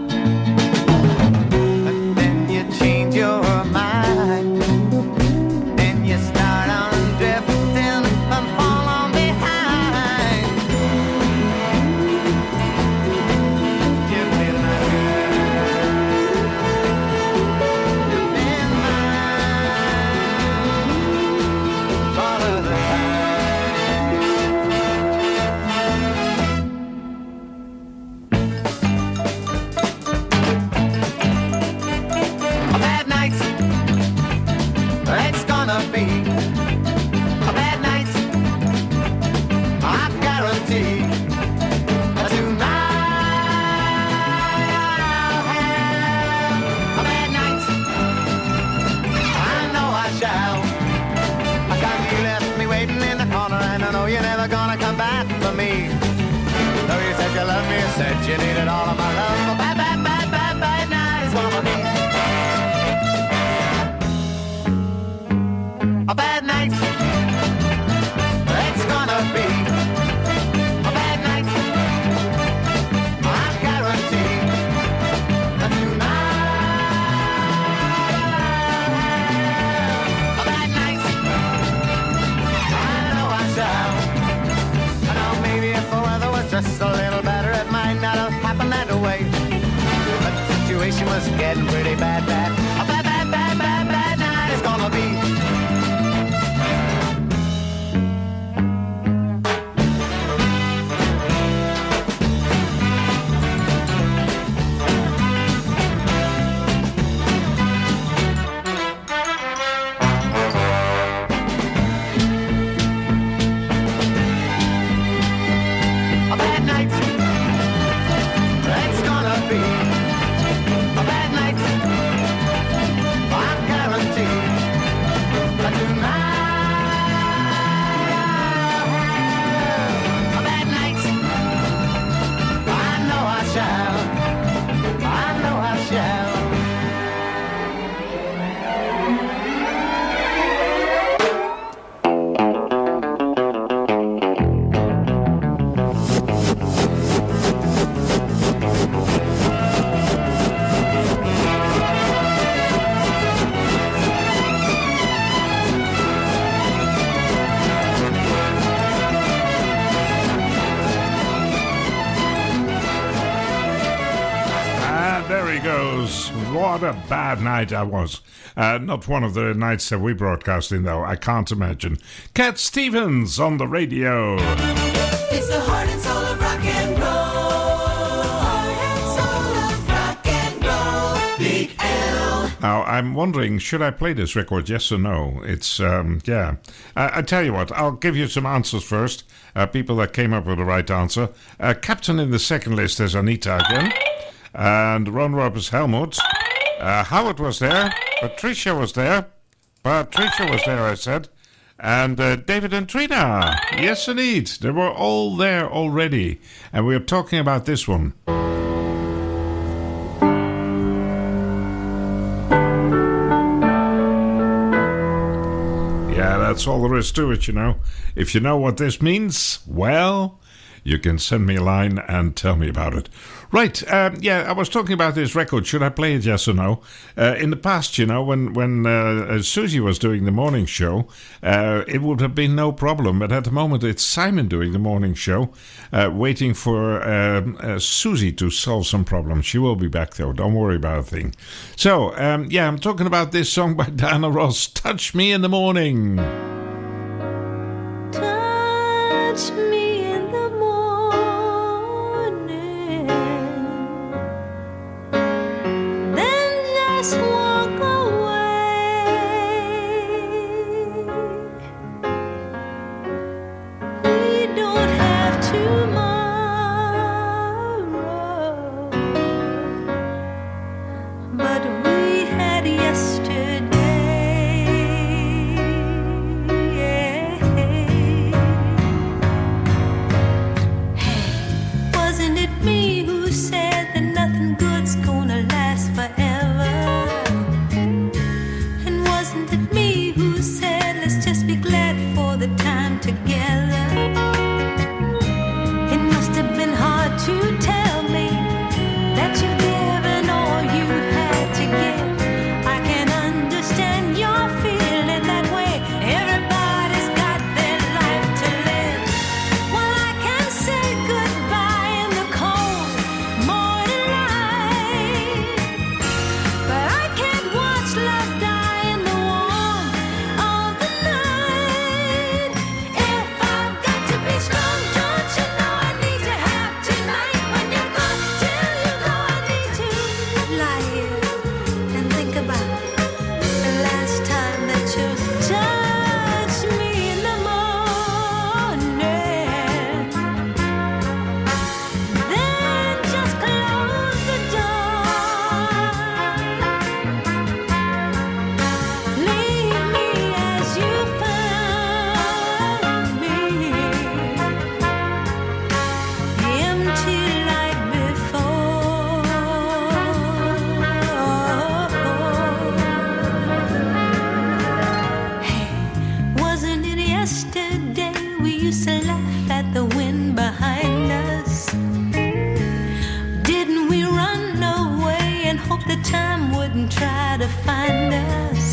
But then you change your mind, then you start on drifting and fall on behind. You've been my girl, you've been mine all of the it's gonna be a bad night, I guarantee. Tonight I'll have a bad night, I know I shall. I can't you left me waiting in the corner, and I know you're never gonna come back for me. Though you said you loved me, you said you needed all of my love. A bad, bad, bad, bad, bad night is gonna be a bad night, it's gonna be a bad night, I guarantee. That tonight a bad night, I know I shall. I know maybe if the weather was just a little better, it might not have happened that way. But the situation was getting pretty bad, bad. A bad, bad, bad, bad, bad night it's gonna be. A bad night, it's gonna be a bad night, I guarantee. But tonight a bad night, I know I shall, I know I shall. Ah, there he goes. What a bad night I was. Uh, not one of the nights that we broadcast in, though. I can't imagine. Cat Stevens on the radio. It's the heart and soul of rock and roll. Heart and soul of rock and roll. Big L. Now, I'm wondering, should I play this record, yes or no? It's, um, yeah. Uh, I tell you what, I'll give you some answers first. Uh, people that came up with the right answer. Uh, Captain in the second list is Anita again. And Ron Roberts Helmut. Uh, Howard was there. Patricia was there. Patricia was there, I said. And uh, David and Trina. Yes, indeed. They were all there already. And we are talking about this one. Yeah, that's all there is to it, you know. If you know what this means, well, you can send me a line and tell me about it. Right, um, yeah, I was talking about this record. Should I play it, yes or no? Uh, in the past, you know, when, when uh, Susie was doing the morning show, uh, it would have been no problem. But at the moment, it's Simon doing the morning show, uh, waiting for um, uh, Susie to solve some problems. She will be back, though. Don't worry about a thing. So, um, yeah, I'm talking about this song by Diana Ross, Touch Me in the Morning. Touch me in the morning, then just walk away. but we had yesterday. Hey, wasn't it me who said that nothing good's gonna last forever? And wasn't it me who said let's just be glad for the time together? It must have been hard to tell me that you've given all you had to give. I can understand your feeling that way. Everybody's got their life to live. Well, I can say goodbye in the cold morning light, but I can't watch love die in the warmth of the night. If I've got to be strong, don't you know I need to have tonight? When you're gone, till you go, I need to lie here and think about the last time that you touched me in the morning. Then just close the door. Leave me as you found me, empty like before. Hey, wasn't it yesterday we used to laugh at the wind behind us? Didn't we run away and hope the time wouldn't try to find us?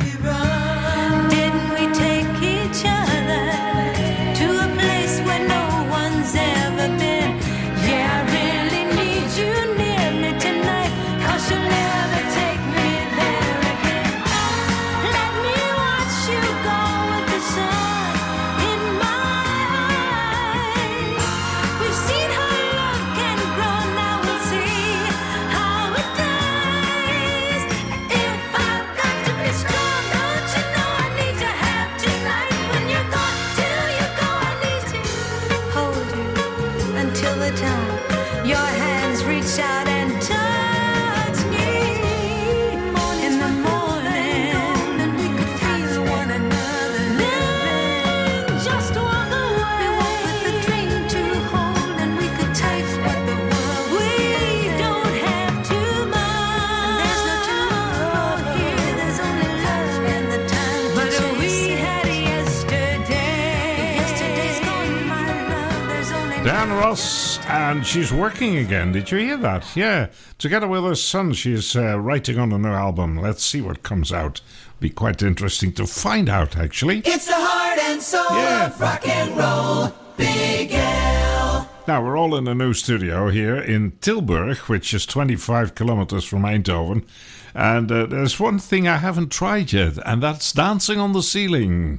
Didn't we take each other to a place where no one's ever been? Yeah, I really need you near me tonight, 'cause you'll never take me there again. Let me watch you go with the sun in my eyes. We've seen how love can grow, now we'll see how it dies. If I've got to be strong, don't you know I need to have tonight? When you're gone, till you go, I need to hold you until the time your hands reach out and touch me in the morning, and we could feel one another. Then just walk away with a dream to hold, and we could taste what the world we don't have too much. There's no tomorrow here, there's only love and the time to chase. But we had yesterday. Yesterday's gone, my love. There's only Dan Ross, and she's working again. Did you hear that? Yeah. Together with her son, she's uh, writing on a new album. Let's see what comes out. Be quite interesting to find out, actually. It's the heart and soul Yeah. of rock and roll. Big L. Now, we're all in a new studio here in Tilburg, which is twenty-five kilometers from Eindhoven. And uh, there's one thing I haven't tried yet, and that's dancing on the ceiling.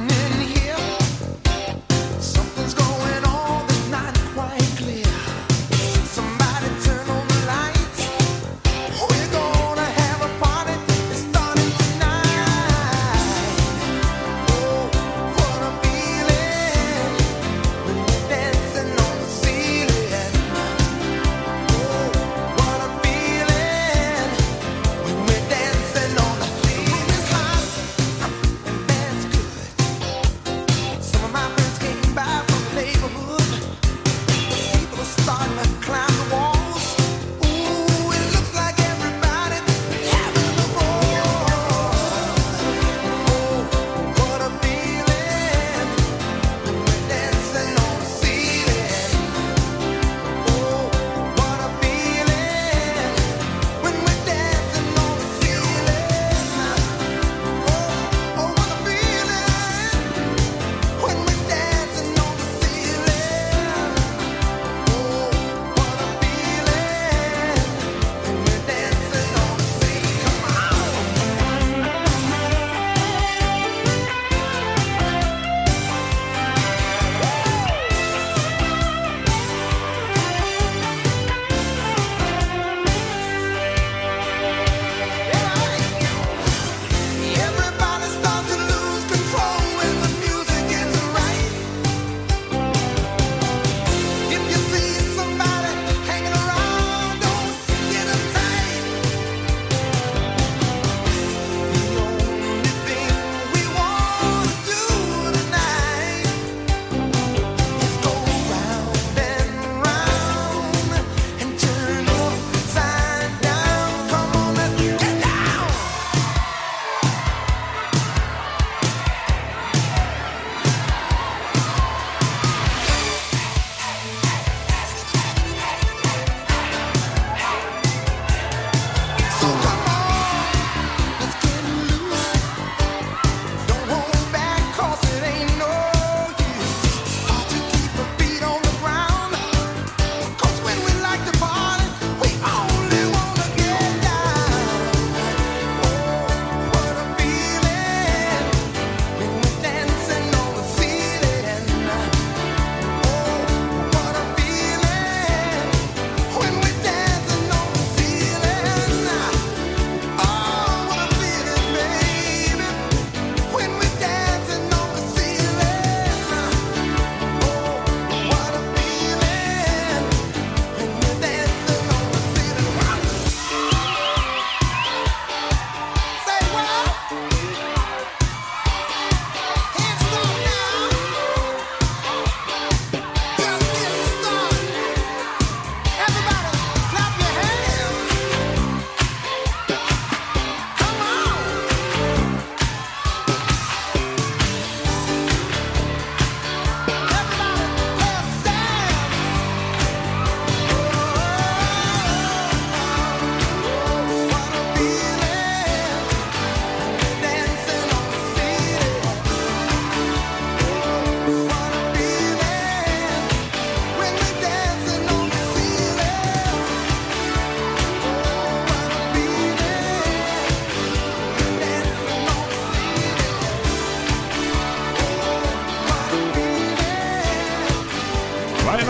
Something's going on that's not quite clear.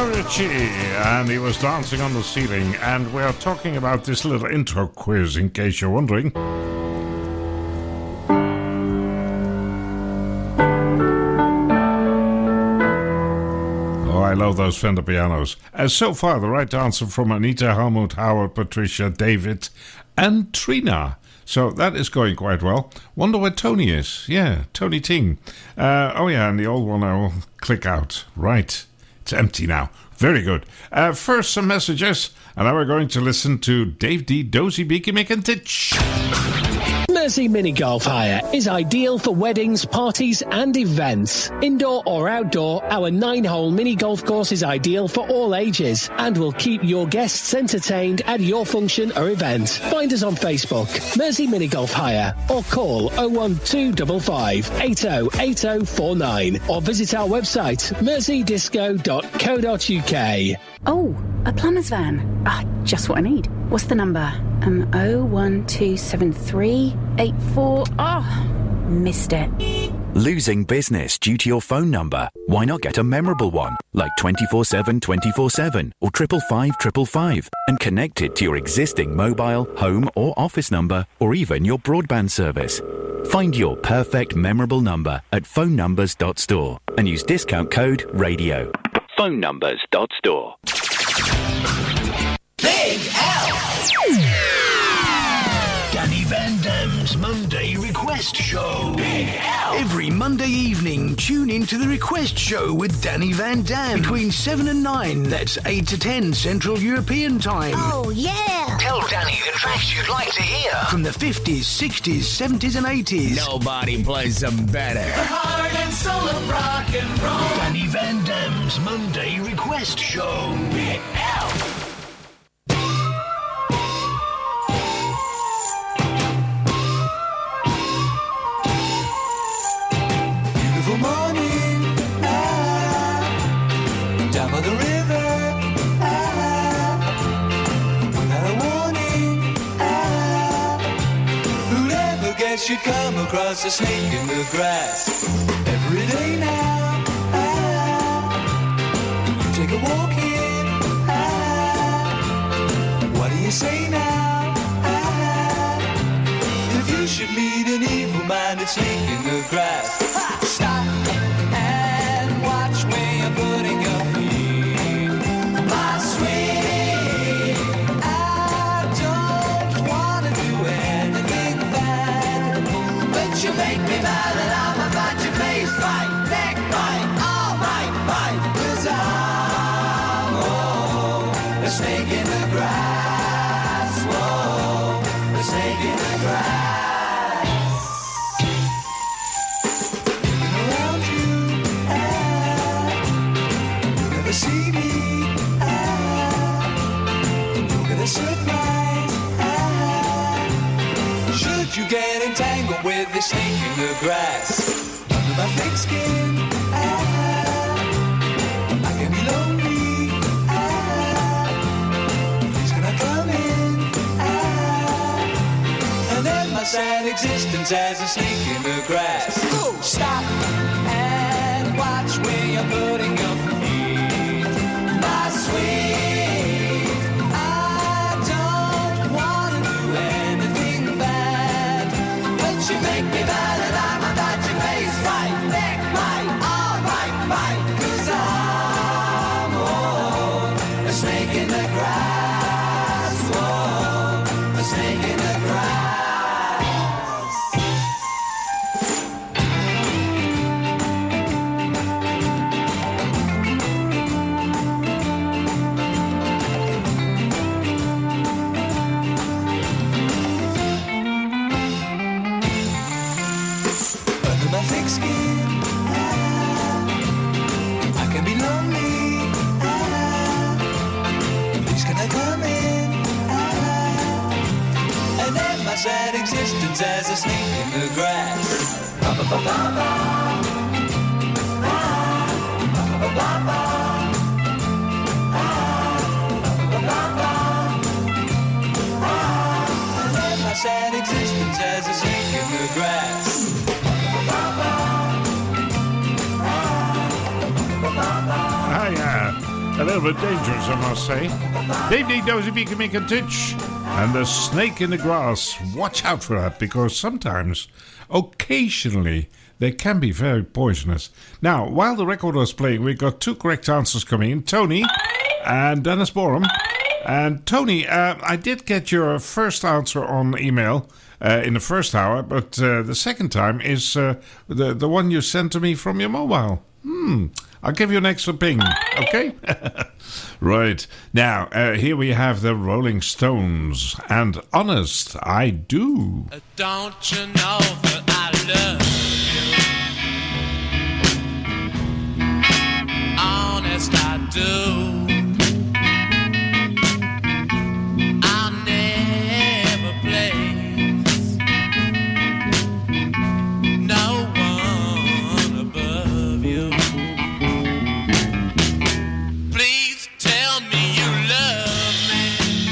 Lionel Richie, and he was dancing on the ceiling, and we're talking about this little intro quiz, in case you're wondering. Oh, I love those Fender pianos. As so far, the right answer from Anita, Helmut, Howard, Patricia, David, and Trina. So that is going quite well. Wonder where Tony is. Yeah, Tony Ting. Uh, oh yeah, and the old one I will click out. Right. It's empty now. Very good. Uh, first, some messages. And now we're going to listen to Dave D. Dozy Beaky McIntitch. Mersey Mini Golf Hire is ideal for weddings, parties and events. Indoor or outdoor, our nine-hole mini golf course is ideal for all ages and will keep your guests entertained at your function or event. Find us on Facebook, Mersey Mini Golf Hire, or call oh one two five five, eight oh eight oh four nine or visit our website, mersey disco dot co dot uk. Oh, a plumber's van. Ah, just what I need. What's the number? Um, oh one two seven three eight four. Oh, missed it. Losing business due to your phone number? Why not get a memorable one, like twenty-four seven twenty-four seven or triple five triple five, and connect it to your existing mobile, home or office number, or even your broadband service. Find your perfect memorable number at phone numbers dot store and use discount code RADIO. phone numbers dot store. Big L! Danny Van Dam's Monday Request Show. Big L! Every Monday evening, tune in to the Request Show with Danny Van Dam between seven and nine. That's eight to ten Central European Time. Oh, yeah. Tell Danny the tracks you'd like to hear from the fifties, sixties, seventies and eighties. Nobody plays them better. The heart and soul of rock and roll. Danny Van Dam's Monday Request Show. Big L! Beautiful morning, ah, down by the river, ah, without a warning, ah, who'd ever guess you'd come across a snake in the grass? Every day now, ah, you take a walk in, ah, what do you say now? Ah, if you should meet an evil-minded snake in the grass, stop and watch where you're putting your feet. My sweetie, I don't want to do anything bad, but you make me mad and I'm about your face right, neck right, all right, right, 'cause I'm, oh, a snake in the grass, whoa, a snake in the grass. See me, ah, look at the surprise, ah, should you get entangled with this snake in the grass, under my thick skin, ah, I can be lonely, ah, please can I come in, ah, and then my sad existence as a snake in the grass. Oh, stop and watch where you're putting your feet. My sweet, I don't want to do anything bad, but you make me mad and I'm about your face right, neck right, all right, right, 'cause I'm, oh, a snake in the grass, whoa, a snake in the grass. My thick skin, ah, I can be lonely, ah, please can I come in, ah, and then my sad existence as a snake in the grass. Ba ba ba ba ba, ah, ba ba ba ba ba, ah, ba ba ba ba, ah, and then my sad existence as a snake in the grass. Ah, yeah. A little bit dangerous, I must say. Dave Dee Dozy Beacon Mick and Titch. And the snake in the grass. Watch out for that, because sometimes, occasionally, they can be very poisonous. Now, while the record was playing, we got two correct answers coming in. Tony and Dennis Borum. And Tony, uh, I did get your first answer on email uh, in the first hour, but uh, the second time is uh, the, the one you sent to me from your mobile. Hmm, I'll give you an extra ping, okay? Right, now, uh, here we have the Rolling Stones, and Honest, I Do. Don't you know that I love you? Honest, I do. I'll never place no one above you. Please tell me you love me.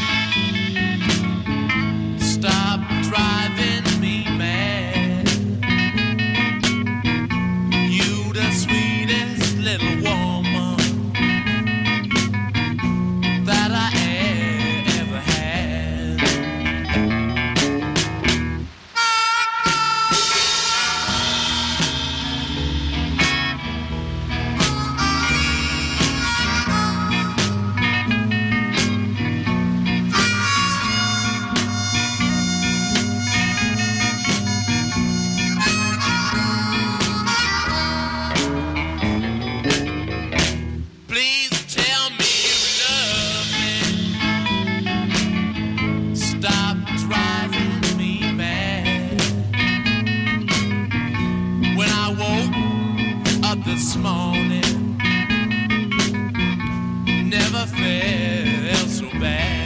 Stop driving me mad. You the sweetest little woman that I ever had. Please tell me you love me. Stop driving me mad. When I woke up this morning, never felt so bad.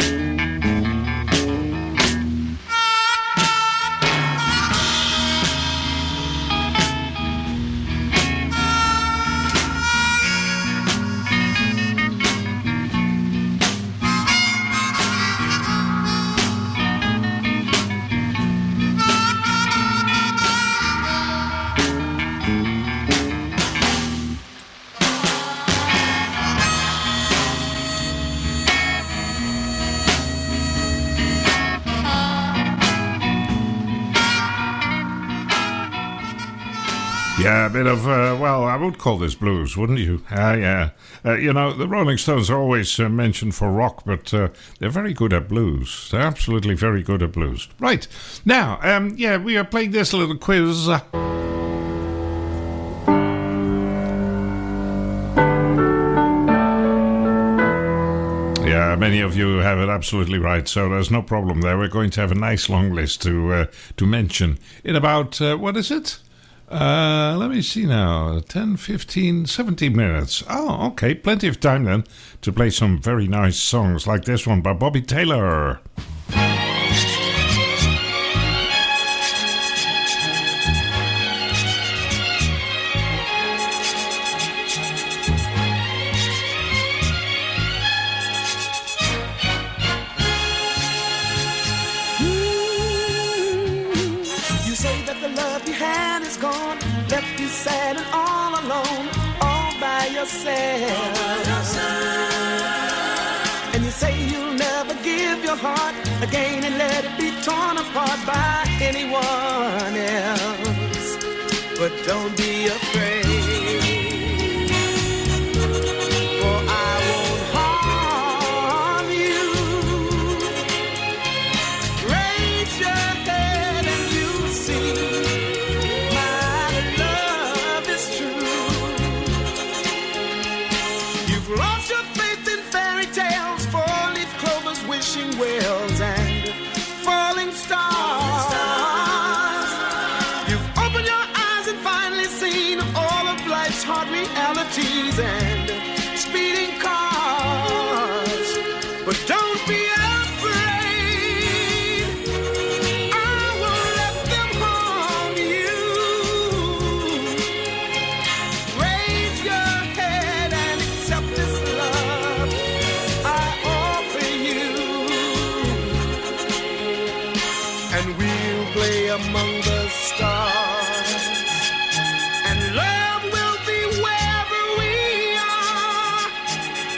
Yeah, a bit of, uh, well, I would call this blues, wouldn't you? Ah, uh, yeah. Uh, you know, the Rolling Stones are always uh, mentioned for rock, but uh, they're very good at blues. They're absolutely very good at blues. Right. Now, um, yeah, we are playing this little quiz. Uh, Yeah, many of you have it absolutely right, so there's no problem there. We're going to have a nice long list to uh, to mention in about, uh, what is it? Uh, let me see now, ten, fifteen, seventeen minutes. Oh, okay, plenty of time then to play some very nice songs like this one by Bobby Taylor. You say that the love you had is gone, left you sad and all alone, all by yourself. And you say you'll never give your heart again and let it be torn apart by anyone else. But don't be afraid, for I won't harm you. Raise your head and you'll see my love is true. You've lost your faith in fairy tales, four-leaf clovers, wishing wells, and falling stars. You've opened your eyes and finally seen all of life's hard realities and speeding cars. But don't be afraid, I won't let them harm you. Raise your head and accept this love I offer you, and we'll play among the stars, and love will be wherever we are.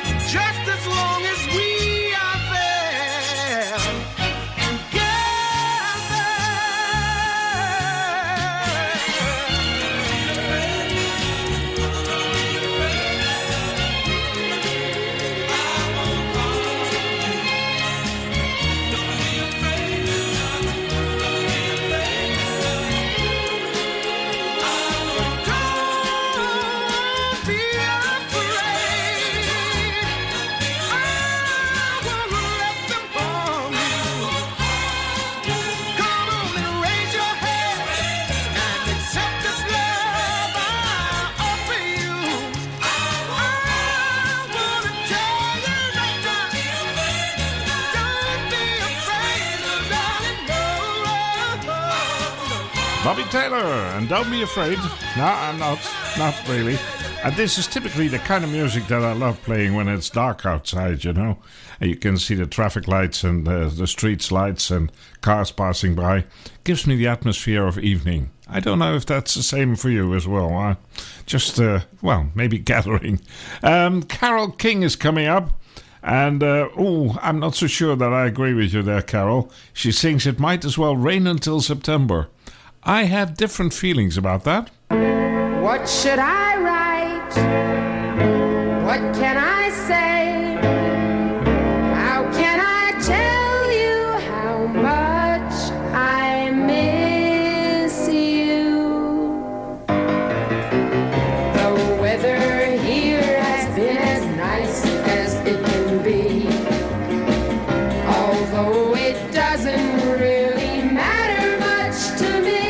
Bobby Taylor, and don't be afraid. No, I'm not. Not really. And this is typically the kind of music that I love playing when it's dark outside, you know. And you can see the traffic lights and uh, the streets lights and cars passing by. Gives me the atmosphere of evening. I don't know if that's the same for you as well. Uh, just, uh, well, maybe gathering. Um, Carole King is coming up. And, uh, oh, I'm not so sure that I agree with you there, Carol. She sings It Might As Well Rain Until September. I have different feelings about that. What should I write? What can I say? How can I tell you how much I miss you? The weather here has been as nice as it can be, although it doesn't really matter much to me.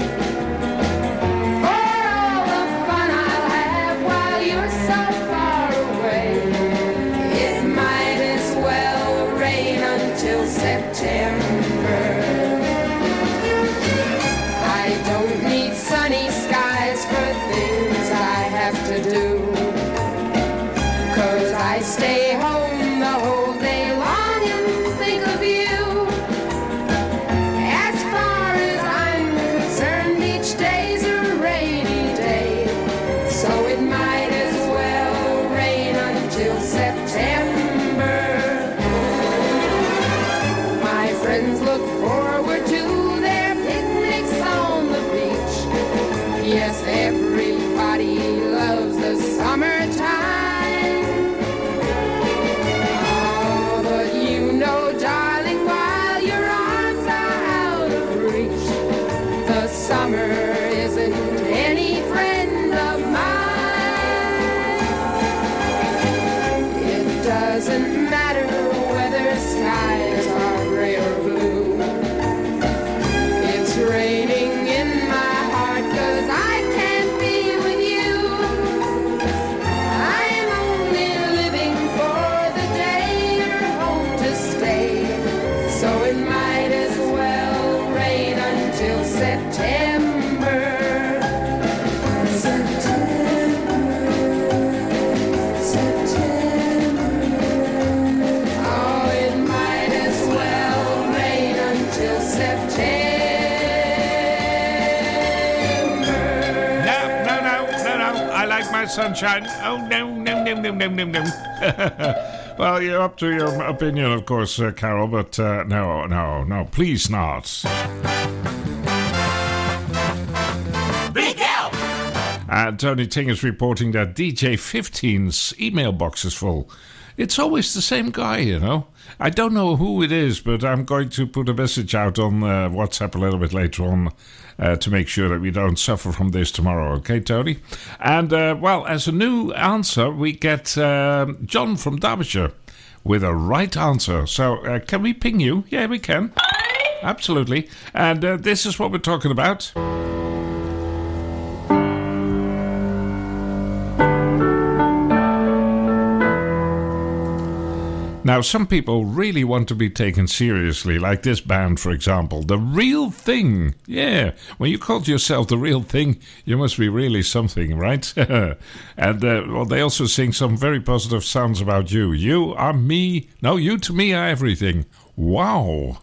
Stay home the whole day long and think of you. As far as I'm concerned, each day's a rainy day, so it might as well rain until September. My friends look forward to their picnics on the beach. Yes, everybody loves the summertime. Summer isn't any friend of mine. It doesn't matter whether skies are gray or blue. It's raining in my heart 'cause I can't be with you. I'm only living for the day you're home to stay, so it might as well rain until September. Sunshine. Oh, no, no, no, no, no, no, no. Well, you're up to your opinion, of course, uh, Carol, but uh, no, no, no, please not. Big L! And Tony Ting is reporting that D J fifteen's email box is full. It's always the same guy, you know. I don't know who it is, but I'm going to put a message out on uh, WhatsApp a little bit later on uh, to make sure that we don't suffer from this tomorrow, okay, Tony? And, uh, well, as a new answer, we get uh, John from Derbyshire with a right answer. So, uh, can we ping you? Yeah, we can. Absolutely. And uh, this is what we're talking about. Now, some people really want to be taken seriously, like this band, for example. The Real Thing. Yeah, when you call yourself The Real Thing, you must be really something, right? And uh, well, they also sing some very positive sounds about you. You are me. No, you to me are everything. Wow.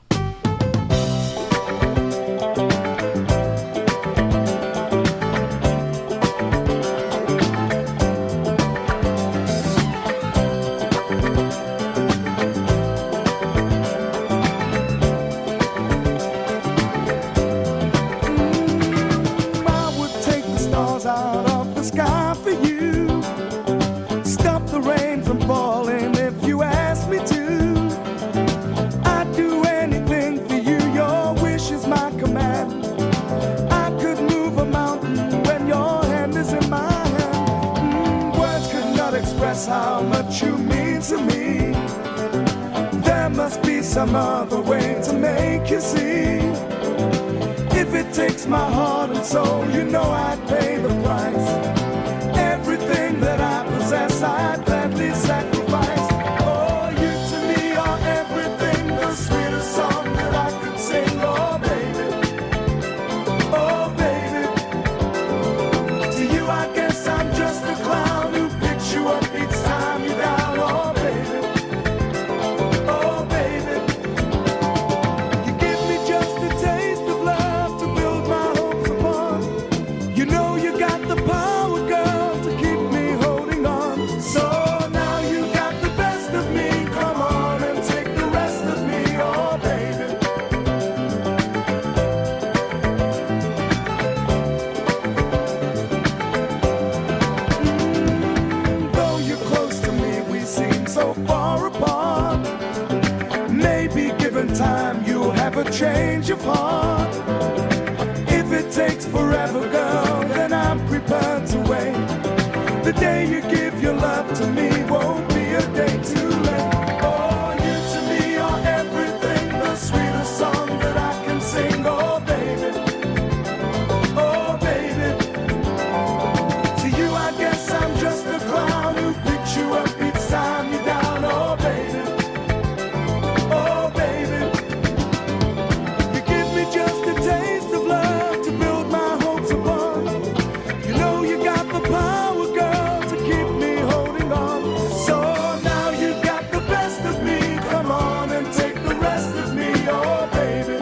How much you mean to me. There must be some other way to make you see. If it takes my heart and soul, you know I'd pay the price. Everything that I possess, I'd gladly sacrifice. Oh, you to me are everything, the sweetest song that I could sing. Oh, baby. Oh, change of heart. If it takes forever, girl, then I'm prepared to wait. The day you give your love to me won't be a day too late. Oh, you to me are everything, the sweetest song that I can sing. Oh, baby, oh, baby. To you, I guess I'm just a clown who picks you up each time you're down. Oh, baby, oh, baby. You give me just a taste of love to build my hopes upon. You know you got the power, girl, to keep me holding on. So now you got the best of me. Come on and take the rest of me, oh, baby.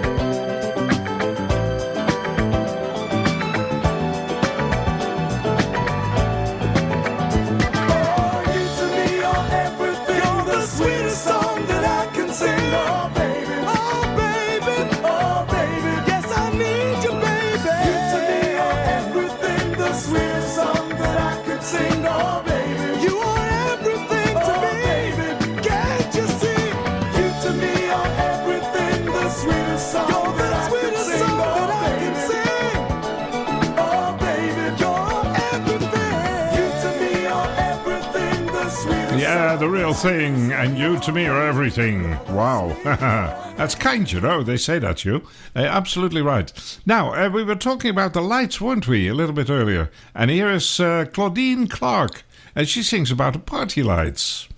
Oh, you to me are everything. You're the sweetest song that I can sing, oh, baby. Oh, baby, oh, baby. Yes, I need you, baby. You to me are everything, the sweetest song that I could sing, oh, baby. You are everything to me, baby. Can't you see? You to me are everything, the sweetest song. You're the sweetest song that I can sing. Oh, baby, you're everything. You to me are everything, the sweetest. Yeah, the real thing, and you to me are everything. Wow. That's kind, you know. They say that, you. Uh, absolutely right. Now, uh, we were talking about the lights, weren't we, a little bit earlier? And here is uh, Claudine Clark, and she sings about the party lights.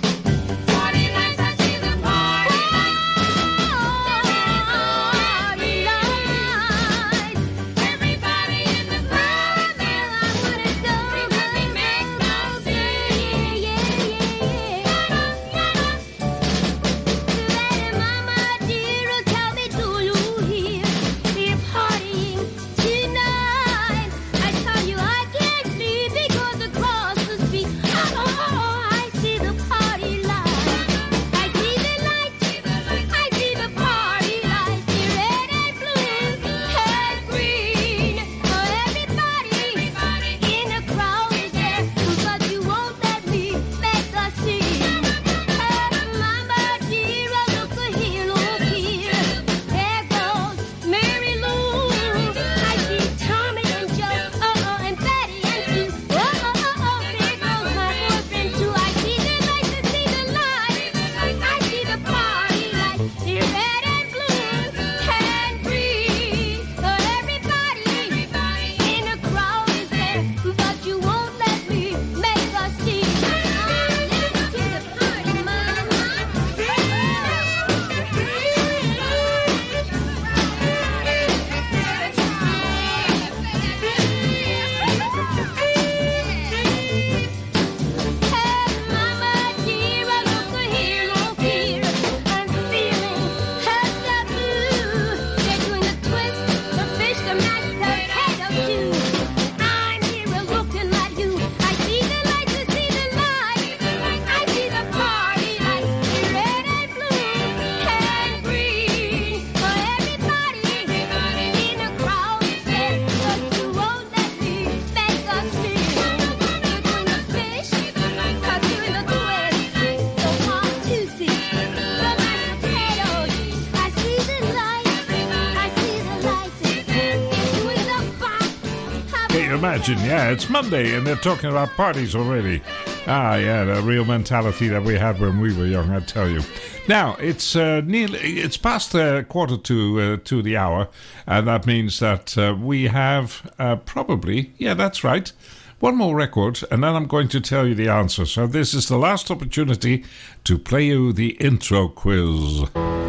Imagine, yeah, it's Monday and they're talking about parties already. Ah, yeah, the real mentality that we had when we were young, I tell you. Now, it's uh, nearly, it's past a uh, quarter to uh, to the hour, and that means that uh, we have uh, probably, yeah, that's right, one more record, and then I'm going to tell you the answer. So this is the last opportunity to play you the intro quiz.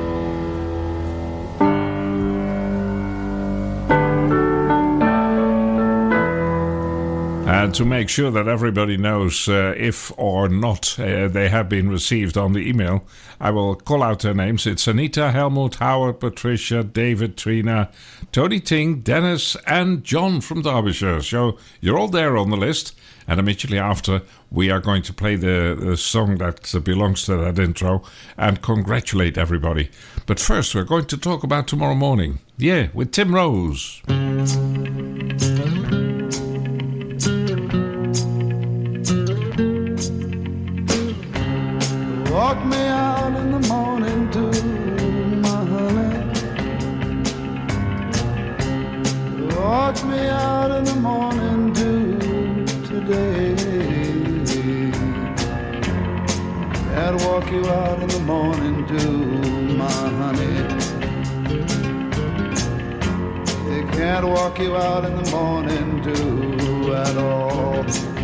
And to make sure that everybody knows uh, if or not uh, they have been received on the email, I will call out their names. It's Anita, Helmut, Howard, Patricia, David, Trina, Tony Ting, Dennis, and John from Derbyshire. So you're all there on the list. And immediately after, we are going to play the, the song that belongs to that intro and congratulate everybody. But first, we're going to talk about tomorrow morning. Yeah, with Tim Rose. Walk me out in the morning to my honey. Can't walk you out in the morning dew, my honey. They can't walk you out in the morning dew at all.